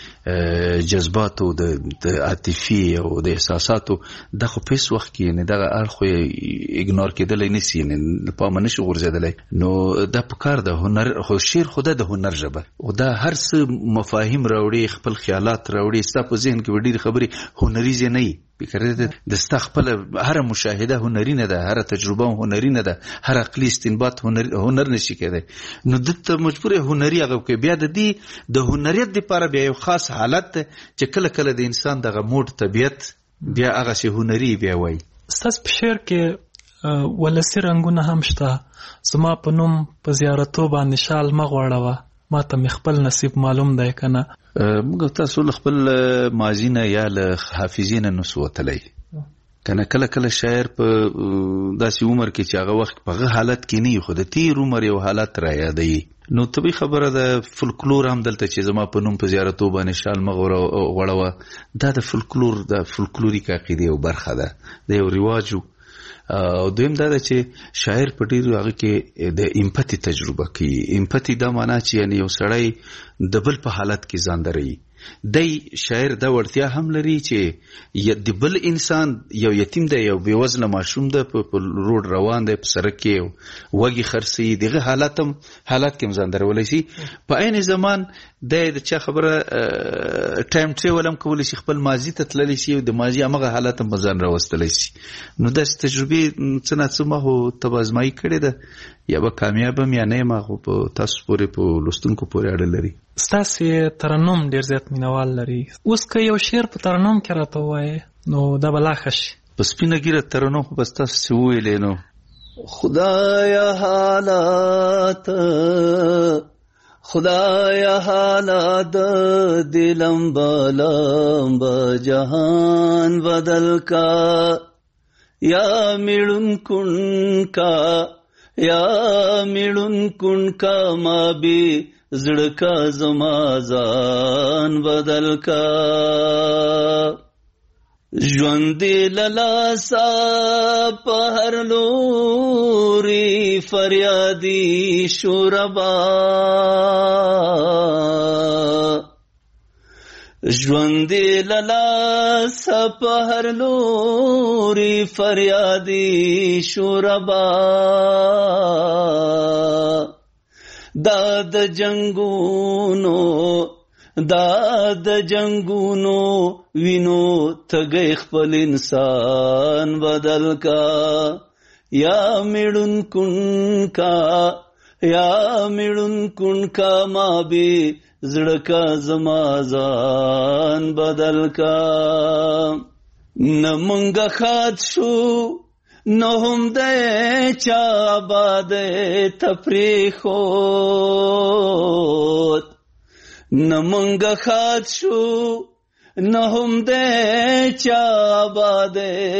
د جذباتو د عاطفي او د احساساتو د خو په هیڅ وخت کې نه دغه اړخ یې اګنور کېدلی نشي، نه پامه نشي غورځېدلی. نو دا پکار ده هنر، خو شعر خو د هنر ژبه او دا هر څه مفاهیم راوړي، خپل خیالات راوړي، ستا په ذهن کې به ډېرې خبرې هنریزې نه وي. د ستا خپله هره مشاهده هنري نه ده، هره تجربه هنري نه ده، هر عقلي استنباط هنر نشي کېدی. نو دلته مجبور هنري هغه کوي. بیا د دې د هنریت دپاره بیا یو خاص حالت ده چې کله کله د انسان دغه موډ طبیعت بیا هغسې هنري بیا وایي. ستاسو په شعر کې ولسي رنګونه هم شته. زما په نوم په زیارتو باندې شال مه غوړوه، ما ته مې خپل نصیب معلوم دی که نه. موږ تاسو له خپل ماضي نه یا له حافظې نه نسو وتلی که نه. کله کله شاعر په داسې عمر کې چې هغه وخت په هغه حالت کې نه وي، خو د تیر عمر یو حالت را یادوي. نو طبیعي خبره ده فولکلور هم دلته چې زما په نوم په زیارتو باندې شال مه غوړوه، دا د فولکلور د فولکلوریک عقیدې یو برخه ده، د یو رواج. او دویم دا ده چې شاعر په ډېرو هغه کې د امپاتي تجربه کوي. امپاتي دا معنا چې یعنی یو سړی د بل په حالت کې ځان دروي. دی شاعر دا وړتیا هم لري چې د بل انسان یو یتیم دی، یو بېوزله ماشوم ده، په روډ روان دی، په سړک کې وږي خرڅوي، دغه حالت کې هم ځان درولی شي. په عین زمان دی د چا خبره ټایم ټریول هم کولی شي، خپل ماضي ته تللی شي او د ماضي همغه حالت هم په ځان راوستلی شي. نو داسې تجربې څه ناڅه ما خو ته به ازمایي کړې ده، یا به کامیاب هم یا نه یم، خو په تاسو پورې په لوستونکو پورې اړه لري. ستاسې ترنم ډېر زیات مینوال لري. اوس که یو شعر په ترنم کې راته ووایې نو دا به لا ښه شي. په سپینه ګیره ترنم خو بس تاسو چې وویلې نو خدایا حالات د لمبا جهان بدل کا یا میړون کن کا ما بی زړه کا زما ځان بدل کا ژوند للاسا په هر لوري فریادي شوربا ژوند للاسا په هر لوري فریادي شوربا دا د جنگونو وینو تګي خپل انسان بدل کا یا میړون کن کا ما بي زړه کا زما ځان بدل کا نمنګ خات شو نو هم د چا باد تفریخوت نمنګ خات شو نو هم د چا باد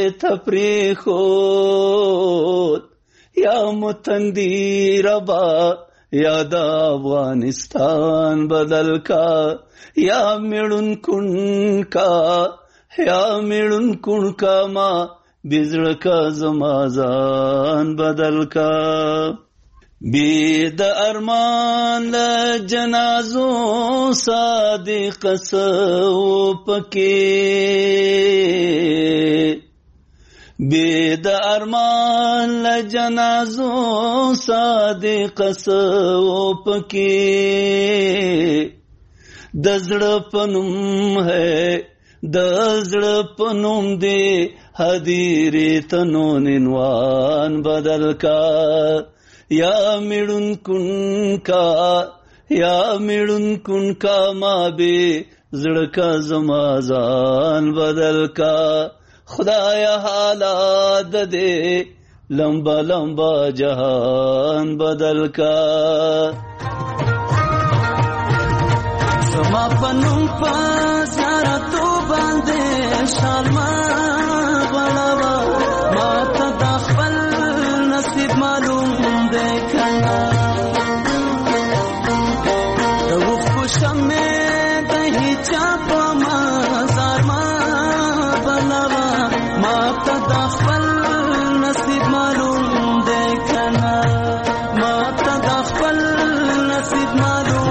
تفریخوت یا متندی ربا یا د افغانستان بدل کا یا میړون کن کا ما بزړه کا زما ځان بدل کا بید ارمان ل جنازو صادق سو پکې بید ارمان ل جنازو صادق سو پکې د زړه پنوم ہے د زړه پنوم دې هدیرې تنون عنوان بدل کا یا میړون کن کا ما به زړه کا زمازان بدل کا خدایا حالات دې لمبا لمبا جهان بدل کا زما پنوم پا زیارتو باندې شالما غړوا ما ته د خپل نصیب معلوم دی کنه د وخت شمه د هیچا په مزار ما بلوا ما ته د خپل نصیب معلوم دی کنه ما ته د خپل نصیب معلوم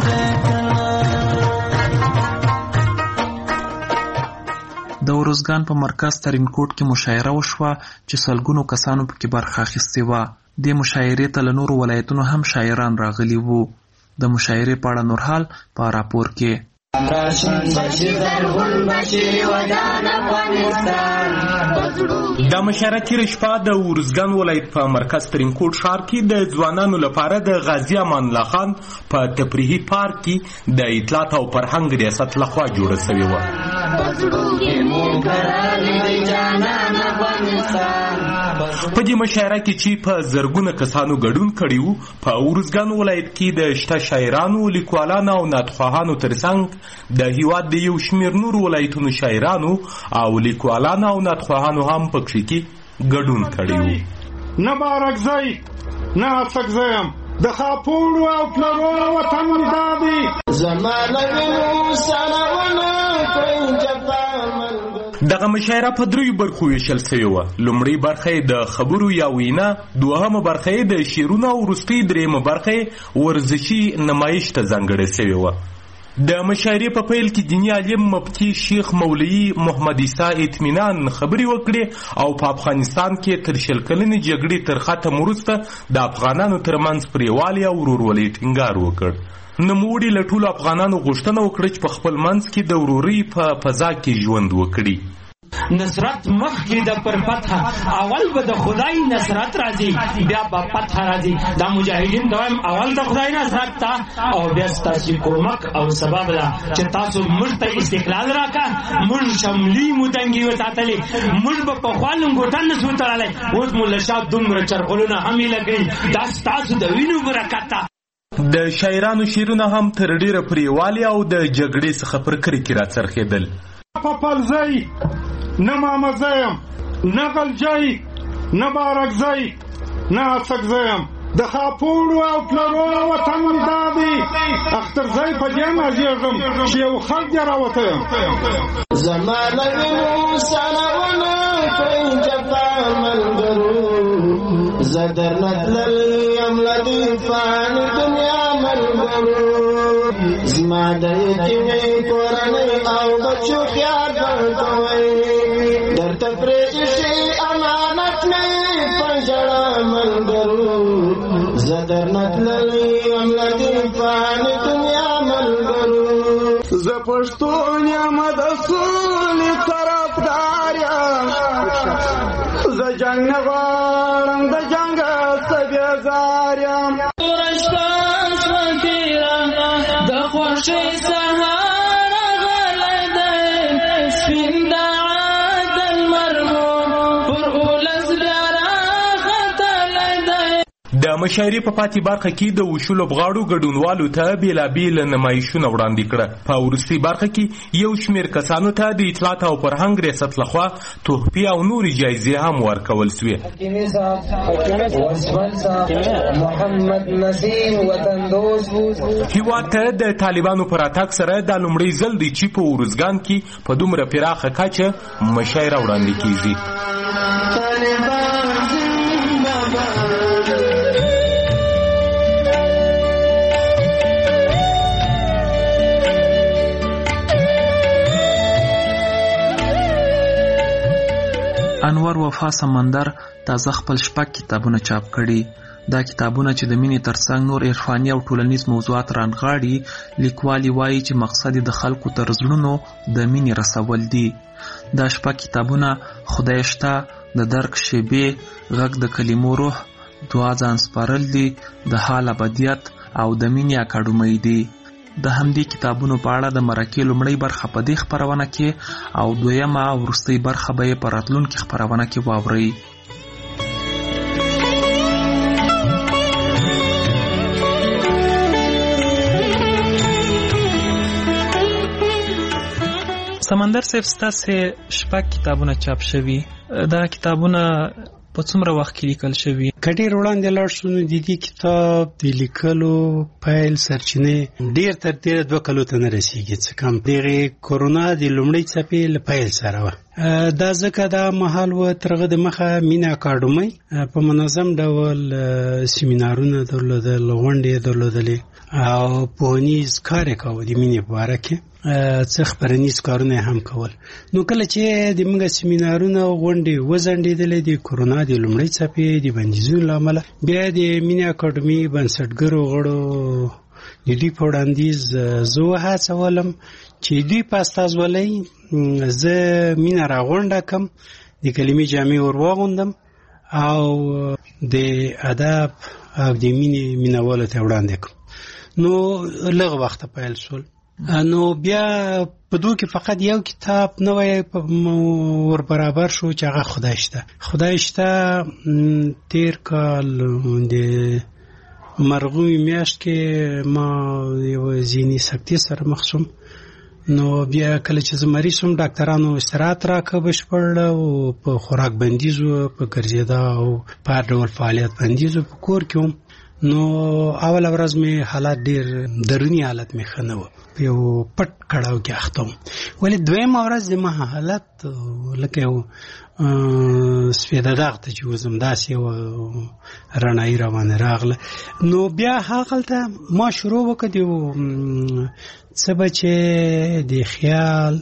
د ورزګان په مرکز ترینکوټ کې مشاعره وشوه چې سلګونو کسانو پکې برخه اخیستې وه. دې مشاعرې ته له نورو ولایتونو هم شاعران راغلي وو. د مشاعرې په اړه نور حال په راپور کې. دا مشاعره تېره شپه د ورزګان ولایت په مرکز ترینکوټ ښار کې د ځوانانو لپاره د غازي امان الله خان په تفریحي پارک کې د اطلاعات او فرهنګ ریاست لخوا جوړه شوې وه. په دې مشاعره کې چې په زرګونه کسانو ګډون کړي وو په ورزګان ولایت کې د شته شاعرانو، لیکوالانو او نعتخواهانو ترڅنګ د هیواد د یو شمېر نورو ولایتونو شاعرانو او لیکوالانو او نعتخواهانو هم پکې کې ګډون کړي وو. نه بارکزی نه اڅکزیم د خاپوړو او پلرو وطن دادی زمانه وینو سنونه دغه مشاعره په دریو برخو ویشل شوې وه. لومړۍ برخه یې د خبرو یا وینا، دوهمه برخه یې د شعرونو او وروستۍ دریمه برخه یې ورزشي نمایش ته ځانګړې شوې وه. د مشاعرې په پیل کې دیني عالم مفتي شیخ مولوي محمد عیسی اطمینان خبرې وکړې او په افغانستان کې تر شل کلنې جګړې تر ختم وروسته د افغانانو ترمنځ پرېوالي او ورورولۍ ټینګار وکړ. نوموړي له ټولو افغانانو غوښتنه وکړه چې په خپل منځ کې د ورورۍ په فضا کې ژوند وکړي. نصرت مخکې د پر فتح اول به د خدای نصرت راځي بیا به فتح راځي. دا مجاهدین دوام اول د خدای نصرت ته او بیا ستاسو کومک او سبب ده چې تاسو موږ ته استقلال راکا موږ شملي مدنګي وساتلې موږ په خوالو ګوتن نسو تړلې اوس مولا شاه دومره چرغلونه هم لګي دا تاسو د وینو برکت. د شاعرانو شعرونه هم تر ډیره پرېوالي او د جګړې څخه پر کرکې راڅرخېدل. په پلزی نه مامزیم نه غلجی نه بارکزی نه اڅکزیم د خاپوړو او پلرو وطن دادی اخترزی په دې مازیږم چې یو خلک یې راوته یم زمانه وینو سنونه کوي جفا ملګرو زه درنه تللی یم له دې فاني دنیا ملګرو زما د یتیمې کورنۍ او بچو خیال کوئ درته پرېښي امانت مې په ژړا ملګرو زه درنه تللی یم له دې فاني دنیا ملګرو زه پښتون یم د سولې طرفدار یم زه جنګ نه غواړم د جنګ څه بیزار یم د مشاعرې په پاتې برخه کې د وشو لوبغاړو ګډونوالو ته بېلابېل نمایشونه وړاندې کړه. په وروستۍ برخه کې یو شمېر کسانو ته د اطلاعات او فرهنګ ریاست لخوا تحفې او نورې جایزې هم ورکول سوې. هېواد ته د طالبانو په راتګ سره دا لومړی ځل دی چې په ورزګان کې په دومره پراخه کچه مشاعره وړاندې کیږي. انور وفا سمندر تازه خپل شپږ کتابونه چاپ کړي. دا کتابونه چې د مینې ترڅنګ نور عرفاني او ټولنیز موضوعات رانغاړي، لیکوالي وایي چې مقصد د خلکو تر زړونو د مینې رسول دي. دا شپږ کتابونه خدای شته، د درک شیبې، غږ د کلمو روح، دعا ځان سپارل دي، د حال ابدیت او د مینې اکاډمۍ دي. د همدې کتابونو په اړه د مرکې لومړۍ برخه په دې خپرونه کې او دویمه او وروستۍ برخه به یې په راتلونکي خپرونه کې واورئ. سمندر صاحب ستاسې شپږ کتابونه چاپ شوي، دا کتابونه په څومره وخت کې لیکل شوي؟ که ډېر وړاندې لاړ شو نو د دې کتاب د لیکلو پیل سرچینې ډېر تر ډېره 2 کالو ته نه رسېږي، څه کم دغې کورونا د لومړۍ څپې له پیل سره وه. دا ځکه دا مهال و تر هغه د مخه مینه اکاډمۍ په منظم ډول سیمینارونه درلودل، غونډې درلودلې او پوهنیز کار یې کاوه د مینې په باره کې، څه خپرنیز کارونه هم کول. نو کله چې د موږ سیمینارونه او غونډې وځنډېدلې د کورونا د لومړۍ څپې د بندیزونو له امله، بیا د مینې اکاډمۍ بنسټګرو غړو د دوی په وړاندیز زه وهڅولم چې دوی په استازولۍ زه مینه راغونډه کړم، د کلمې جامې ور واغوندم او د ادب او د مینې مینوالو ته وړاندې کړم. نو لږ وخته پیل شول. نو بیا په دوی کې فقط یو کتاب نوی ور برابر شو چې هغه خدای شته. تیر کال د مرغومي میاشت کې ما یو ذهني سکتې سره مخ شوم. نو بیا کله چې زه مریض شوم ډاکټرانو استراحت راکړه بشپړ، او په خوراک بندیزو، په ګرځېدا او په هر ډول فعالیت بندیزو په کور کې وم. نو اول ورځ مې حالات ډېر درونی حالت مې ښه نه و، په یو پټ کړاو کې اخته وم. ولې دویمه ورځ زما حالت لکه یو سپېده داغ ته چې وځم داسې یو رڼایي راباندې راغله. نو بیا هغلته ما شروع وکړه د څه به چې د خیال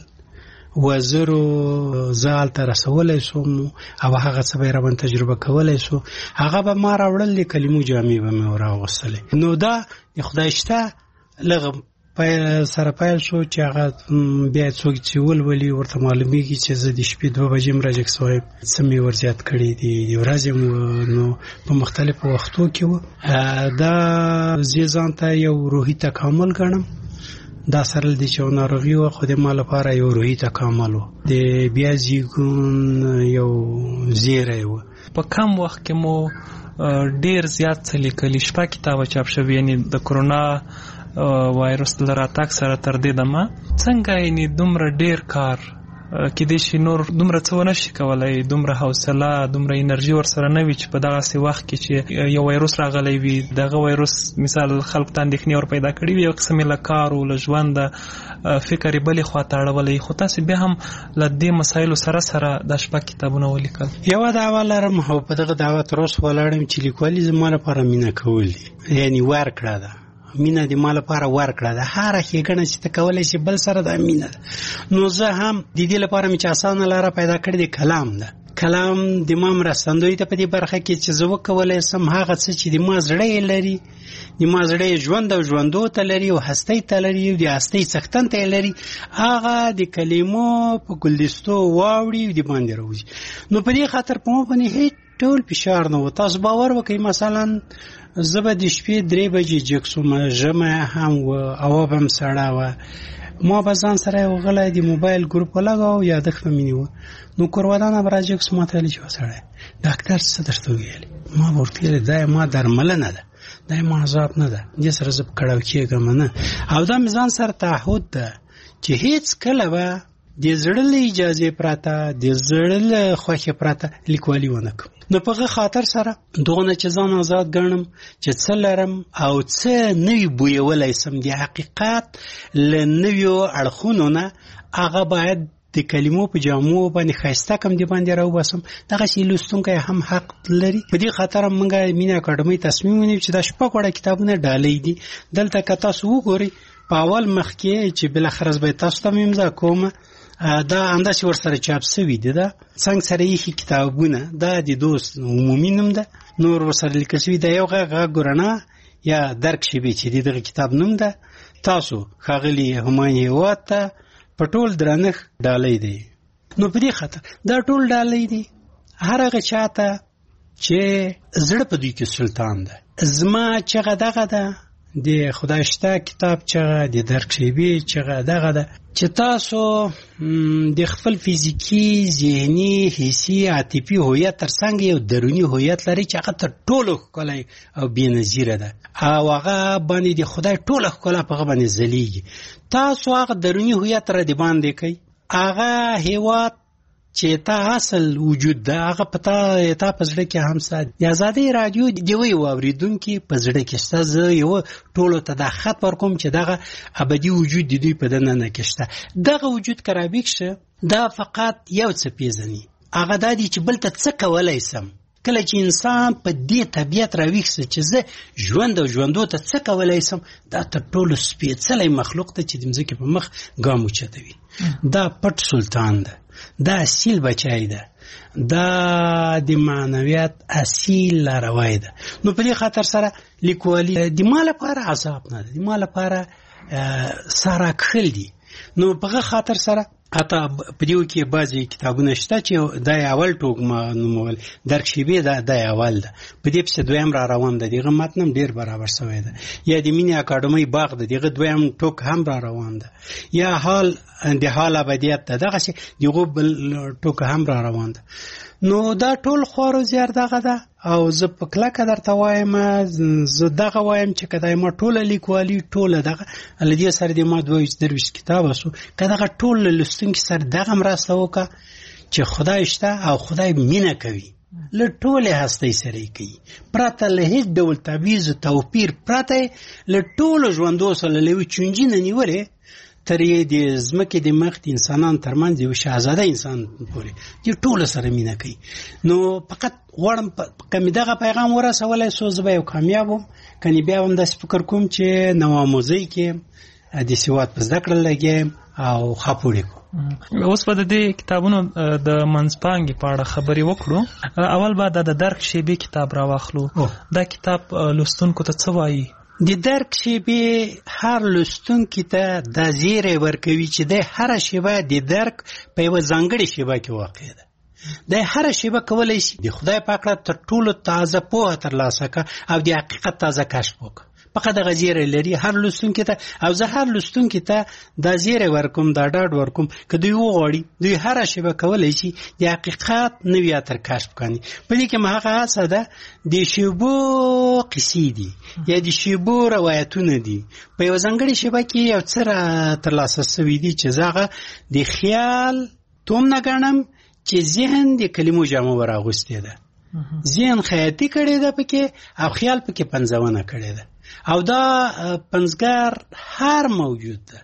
وزرو زال ته رسولی سوم او هغه څه به یې راباندې تجربه کولی سو، هغه به ما راوړل، د کلمو جامې به مې راغوستلې. نو دا د خدای شته لږ سره پیل شو چې هغه بیا څوک چې ولولي ورته معلومیږي چې زه د شپې 2 بجې راجګ سوی، څه مې ورزیات کړي دي د ورځې. نو په مختلفو وختو کې و. دا زه ځان ته یو روحي تکامل ګڼم. دا سره د چې ناروغي و خو د ما لپاره یو روحي تکامل و، د بیا زیږون یو زیری و. په کم وخت کې مو ډیر زیات څه لیکلي، 6 کتابه چاپ شوي، یعنی د کورونا وایرس له راتګ سره تر دې دمه څنګه یعنی دومره ډیر کار کېدای شي نور دومره څه ونه شي کولی، دومره حوصله دومره انرژي ورسره نه وي چې په دغسې وخت کې چې یو وایروس راغلی وي، دغه وایروس مثال خلکو ته اندېښنې ور پیدا کړي وي، یو قسم یې له کارو له ژونده فکر یې بلې خواته اړولی، خو تاسې بیا هم له دې مسایلو سره سره دا 6 کتابونه ولیکل. یوه دعوه لرم او په دغه دعوه تر اوسه ولاړم چې لیکوالي زما لپاره مینه کول دي، یعنی ورکړه ده. مینه د ما لپاره ورکړه ده، هره ښېګڼه چې ته کولی شي بل سره دا مینه ده. نو زه هم د دې لپاره مې چې اسانه لاره پیدا کړې د کلام ده. کلام د ما مرستندوی ته په دې برخه کې چې زه وکولی سم هغه څه چې د ما زړه یې لري، د ما زړه یې ژوند او ژوندو ته لري او هستۍ ته لري او د هستۍ څښتن ته یې لري، هغه د کلمو په ګلدستو واوړي او د باندې راوځي. نو په دې خاطر په ما باندې هېڅ ډول فشار نه و. تاسو باور وکړئ مثلا زه به د شپې 3 بجې جګ شوم، ژمی هم و، هوا به هم سړه وه، ما به ځان سره یو غلی د موبایل ګروپ ولګاو، یادښت به مې نیوه. نو کورودانه به راجګ شو، ما ته ویلې چې سړی ډاکټر څه درته وویلې؟ ما به ورته ویلې دا ما درملنه ده، دا ما عذاب نه ده، دې سره زه په کړاو کېږم نه. او دا مې ځان سره تعهد ده چې هېڅ کله به د زړه له اجازې پرته، د زړه له خوښې پرته لیکوالي ونه کړم. نو په هغه خاطر سره دغونه چې ځان آزاد ګڼم چې څه لرم او څه نوي بویولی سم د حقیقت له نویو اړخونو نه، هغه باید د کلمو په جامو باندې ښایسته کم د باندې راوباسم. دغسې لوستونکی هم حق لري. په دې خاطر موږ مینه اکاډمۍ تصمیم ونیو چې دا 6 وړه کتابونه ډالۍ دي. دلته که تاسو وګورئ په اول مخ کې چې بالاخره به تاسو ته امضا کوم، دا انداسې ورسره چاپ شوي دي. دا څنګه سره یې کتابونه دا د دوست عمومي نوم ده، نور ورسره لیکل شوي د یو غږ رڼا یا درک شیبې چې دغه کتاب نوم ده. تاسو ښاغلي همایون هیواد ته په ټول درنښت ډالۍ دی. نو په دې خاطر دا ټول ډالۍ دي هر هغه چاته چې زړه په دوی کې سلطان ده. زما چغه دغه ده د خدای شته کتاب چغه د درک شیبې چغه دغه ده چې تاسو د خپل فزیکی، ذهني، حسي، عاطفي هویت ترڅنګ یو درونی هویت لري چې هغه تر ټولو ښکلی او بېنظیره ده او هغه باندې د خدای ټوله ښکلا په هغه باندې ځلیږي. تاسو هغه درونی هویت را د باندې کوئ، هغه هیواد چې تا اصل وجود ده هغه پتا تا په زړه کې هم سات. د آزادۍ رادیو د وی واوریدونکو په زړه کې شته. زه یو ټولو ته د خط ورکوم چې دغه ابدي وجود د دوی په دننه کې شته. دغه وجود کرابیک شه دا فقط یو څه پیژني، هغه د دې چې بل ته څه کولای سم. کله چې انسان په دې طبیعت راویښ شي چې زه ژوند او ژوندو ته څه کولای سم، دا تر ټولو سپېڅلی مخلوق ته چې د مځکې په مخ ګام اوچتوي. دا پټ سلطان ده، دا اصیل بچای ده، دا د معنویت اصیل لاروی ده. نو په دې خاطر سره لیکوالي د ما لپاره عذاب نه ده، د ما لپاره سارا کښل دي. نو په خاطر سره حتی په دیو کې بعضی کتابونه شته چې دا اول ټوک ما نومول درک شیبې دا اول ده، په دې پسې دویم را روان ده، دغه متن ډیر برابر شوی ده. یا د مینې اکاډمۍ باغ ده، دغه دویم ټوک هم را روان ده. یا د حال ابدیت ده، دغه شی دغه بل ټوک هم را روان ده. نو دا ټول خورو زیار دغه ده او زه په کلکه درته وایم، زه دغه وایم چې کدای ما ټوله لیکوالي ټوله دغه لدې سره د ما 22 کتاب اسو کداغه ټول لستونکي سره دغه مرسته وکړه چې خدای شته او خدای مینه کوي، له ټوله هستۍ سره کوي، پرته له هیڅ ډول تبعیض او توپیر، پرته له ټولو ژوندو سره له چونجي نه نیولې تر یې د ځمکې د مخ د انسانانو ترمنځ یو شهزاده انسان پورې د ټولو سره مینه کوي. نو فقط غواړم که مې دغه پیغام ورسولی سو زه به یو کامیاب وم، کنې بیا هم داسې فکر کوم چې نواموزۍ کې د سواد په زده کړه لګیم او ښه پوړې کړو. اوس به د دې کتابونو د منځپانګې په اړه خبرې وکړو. اول به د درک شیبې کتاب راواخلو. دا کتاب لوستونکو ته څه وایي؟ د درک شیبې هر لوستونکي ته دا زیری ورکوي چې د هر شیبه د درک په یوه ځانګړې شیبه کې واقع ده. د هر شیبه کولی شي د خدای پاک تر ټولو تازه پوهه ترلاسه کړه او د حقیقت تازه کشف وکړه. فقط دغه زیری لري هر لوستونکي ته، او زه هر لوستونکي ته دا زیری ورکوم، دا ډاډ ورکوم که دوی وغواړي دوی هر شیبه کولی شي د حقیقت نوي عطر کشف کړي. په دې کې م هغه هڅه ده د شیبو قصې دي یا د شیبو روایتونه دي، په یوه ځانګړې شیبه کې یو څه ترلاسه شوي دي چې زه هغه د خیال توم نه ګڼم چې ذهن د کلمو جامه ور اغوستې ده، ذهن خیاطي کړې ده پکې او خیال پکې پنځونه کړې ده. او دا پنځګر هر موجود ده،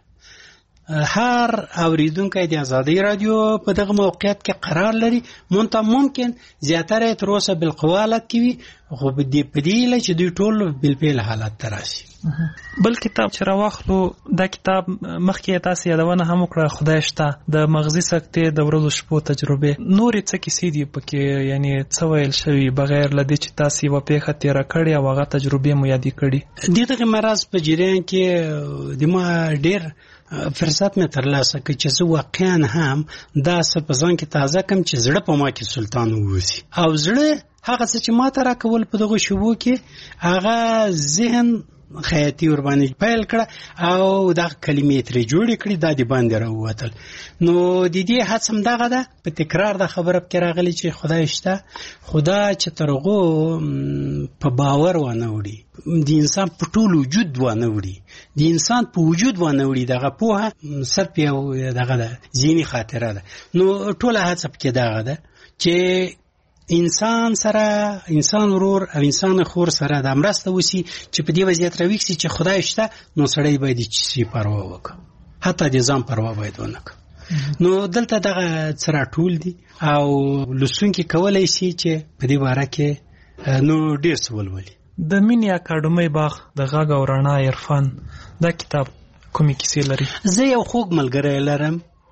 هر اوریدونکی د آزادۍ رادیو په دغه موقعیت کې قرار لري. ممکن زیاتره تر اوسه بالقوالت کې وي، خو په دې لچ دوی ټول بالفعل حالت ته راشي. بل کتاب چې راواخلو دا کتاب مخکې تاسو یادونه هم وکړه، خدای شته، د مغزي سکتې د ورځو شپو تجربه. نورې څه کیسې دي پکې، یعنی څه ویل شوي بغیر له دې چې تاسو یوه پیښه تېره کړې او هغه تجربې مو یادې کړي؟ دغه مرض په جریان کې د ما ډېر فرصت مې ترلاسه کړ چې زه واقعا هم دا څه په ځان کې تازه کړم چې زړه په ما کې سلطان ووځي. او زړه هغه څه چې ما ته راکول په دغه شبو کې هغه ذهن خیاطي ور باندې پیل کړه او دا کلمې ترې جوړې کړې، دا د باندې راووتل. نو د دې هڅم دغه ده، په تکرار د خبره پکې راغلی چې خدای شته، خدا چې تر هغو په باور ونه وړي، د انسان په ټول وجود ونه وړي، د انسان په وجود ونه وړي، دغه پوهه صرف یو دغه ده، ذهني خاطره ده. نو ټوله هڅه پکې دغه ده چې انسان سره، انسان ورور او انسان خور سره د مرسته وسی چې په دې وضعیت راوښ شي چې خدای شته، نو سړی باید چې پروا وکړي، حتی د ځان پروا باید ونه کړي. نو دلته دغه څرا ټول دي او لوستونکي کولای شي چې په دې باره کې نو ډیر څه ولولي. د مینې اکاډمۍ باغ د غږ او رڼا عرفان دا کتاب کومې کیسې لري؟ زه یو خوږ ملګری لرم،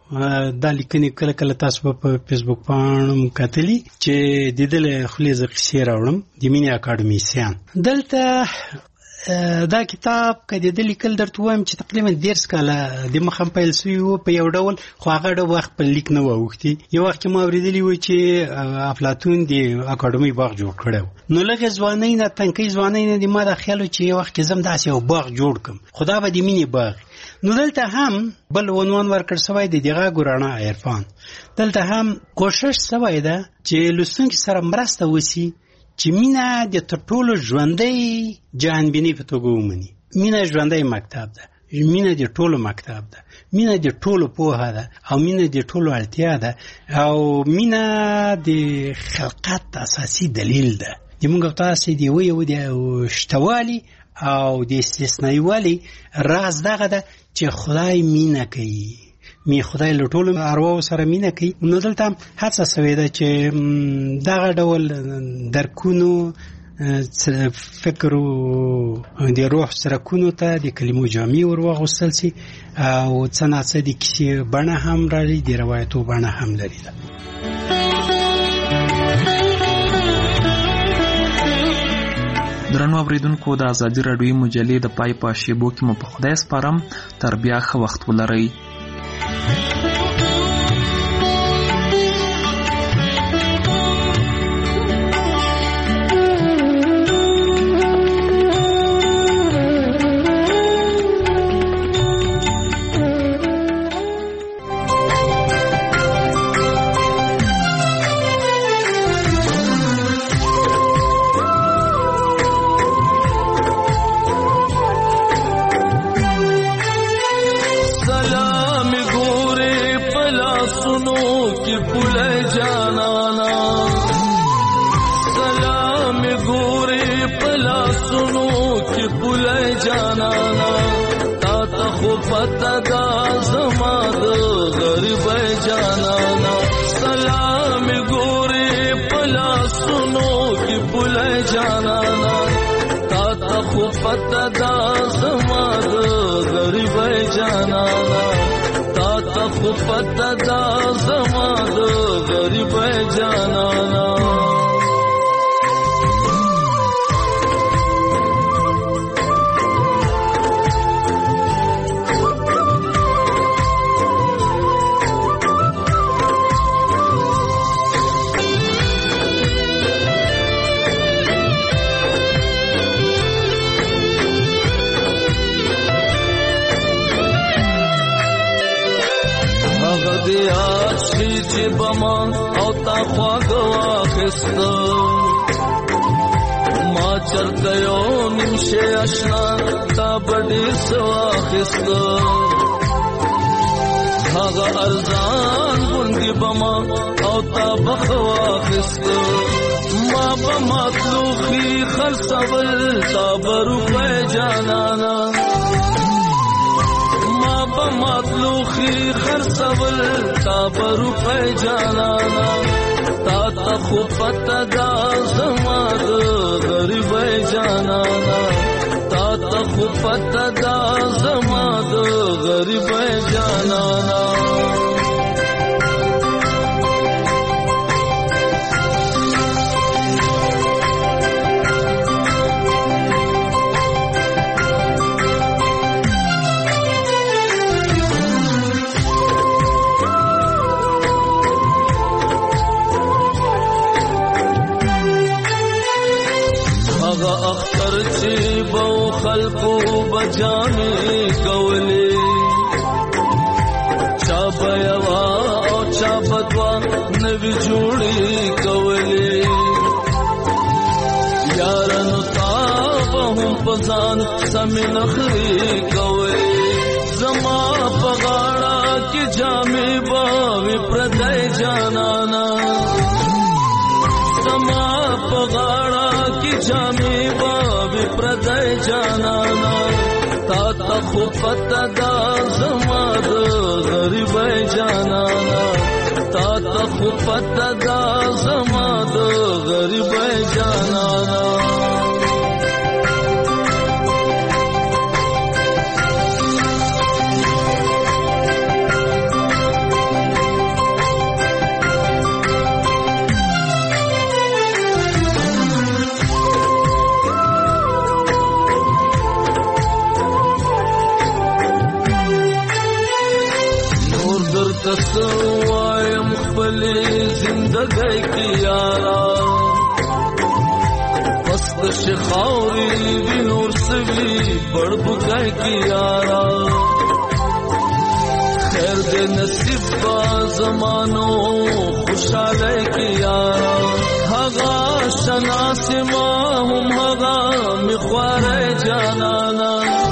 دا لیکنې کله کله تاسو په فیسبوک باندې کتلی چې د دې خلیزه قصې راوړم د مینې اکاډمیسیان دلته دا کتاب کدی د لیکل درته وایم چې تقریبا 10 کاله د مخم پیل سوی و په یو ډول خو هغه د وخت په لیک نه ووختي یو وخت ما اوریدلی و چې افلاطون د اکاډمي باغ جوړ کړو نو لږه ځواني نه تنکي ځواني نه د ما د خیال چې یو وخت زم داسې یو باغ جوړ کم خدا به د مینې باغ نو دلته هم بل عنوان ورکړ سوی د دغه ګورانه عرفان دلته هم کوشش سوی ده چې لوستونکو سره مرسته وسی چې مینا د ټولو ژوندۍ جهانبینی په توګه ومني مینا ژوندۍ مکتب ده مینا د ټولو مکتب ده مینا د ټولو پوهه ده او مینا د ټولو اړتیا ده او مینا د خلقت اساسي دلیل ده د موږ تاسو دی ویو د شتوالي او د استثنایی والی راز دغه ده چې خدای مینا کوي می خدای له ټولو ارواح سره مینه کوي نو دلته هڅه شوې ده چې دغه ډول درکونو فکر او د روح سرکونو ته د کلمو جامع ورغوستل سي او څنګه د کیسې بڼه هم لري د روایتو بڼه هم لري درنو اوریدونکو د ازادي راډیو مجلې د پای په شیبو کې مو په خدای سپارم تر بیا ښه وخت ولرئ سوایم خپل زندګۍ کې یارا پس د شخاوري وی نور سوي بڑ بګای کې یارا خیر دې نصیب با زمانو خوشاله کې یارا هغه شناس ما هم هغه مخواره جانانا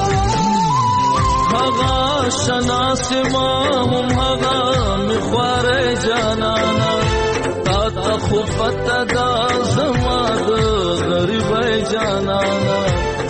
هغه شناس ما هم هغه مخواره جانانا تا ته خو پته دا زما د غریبۍ جانانا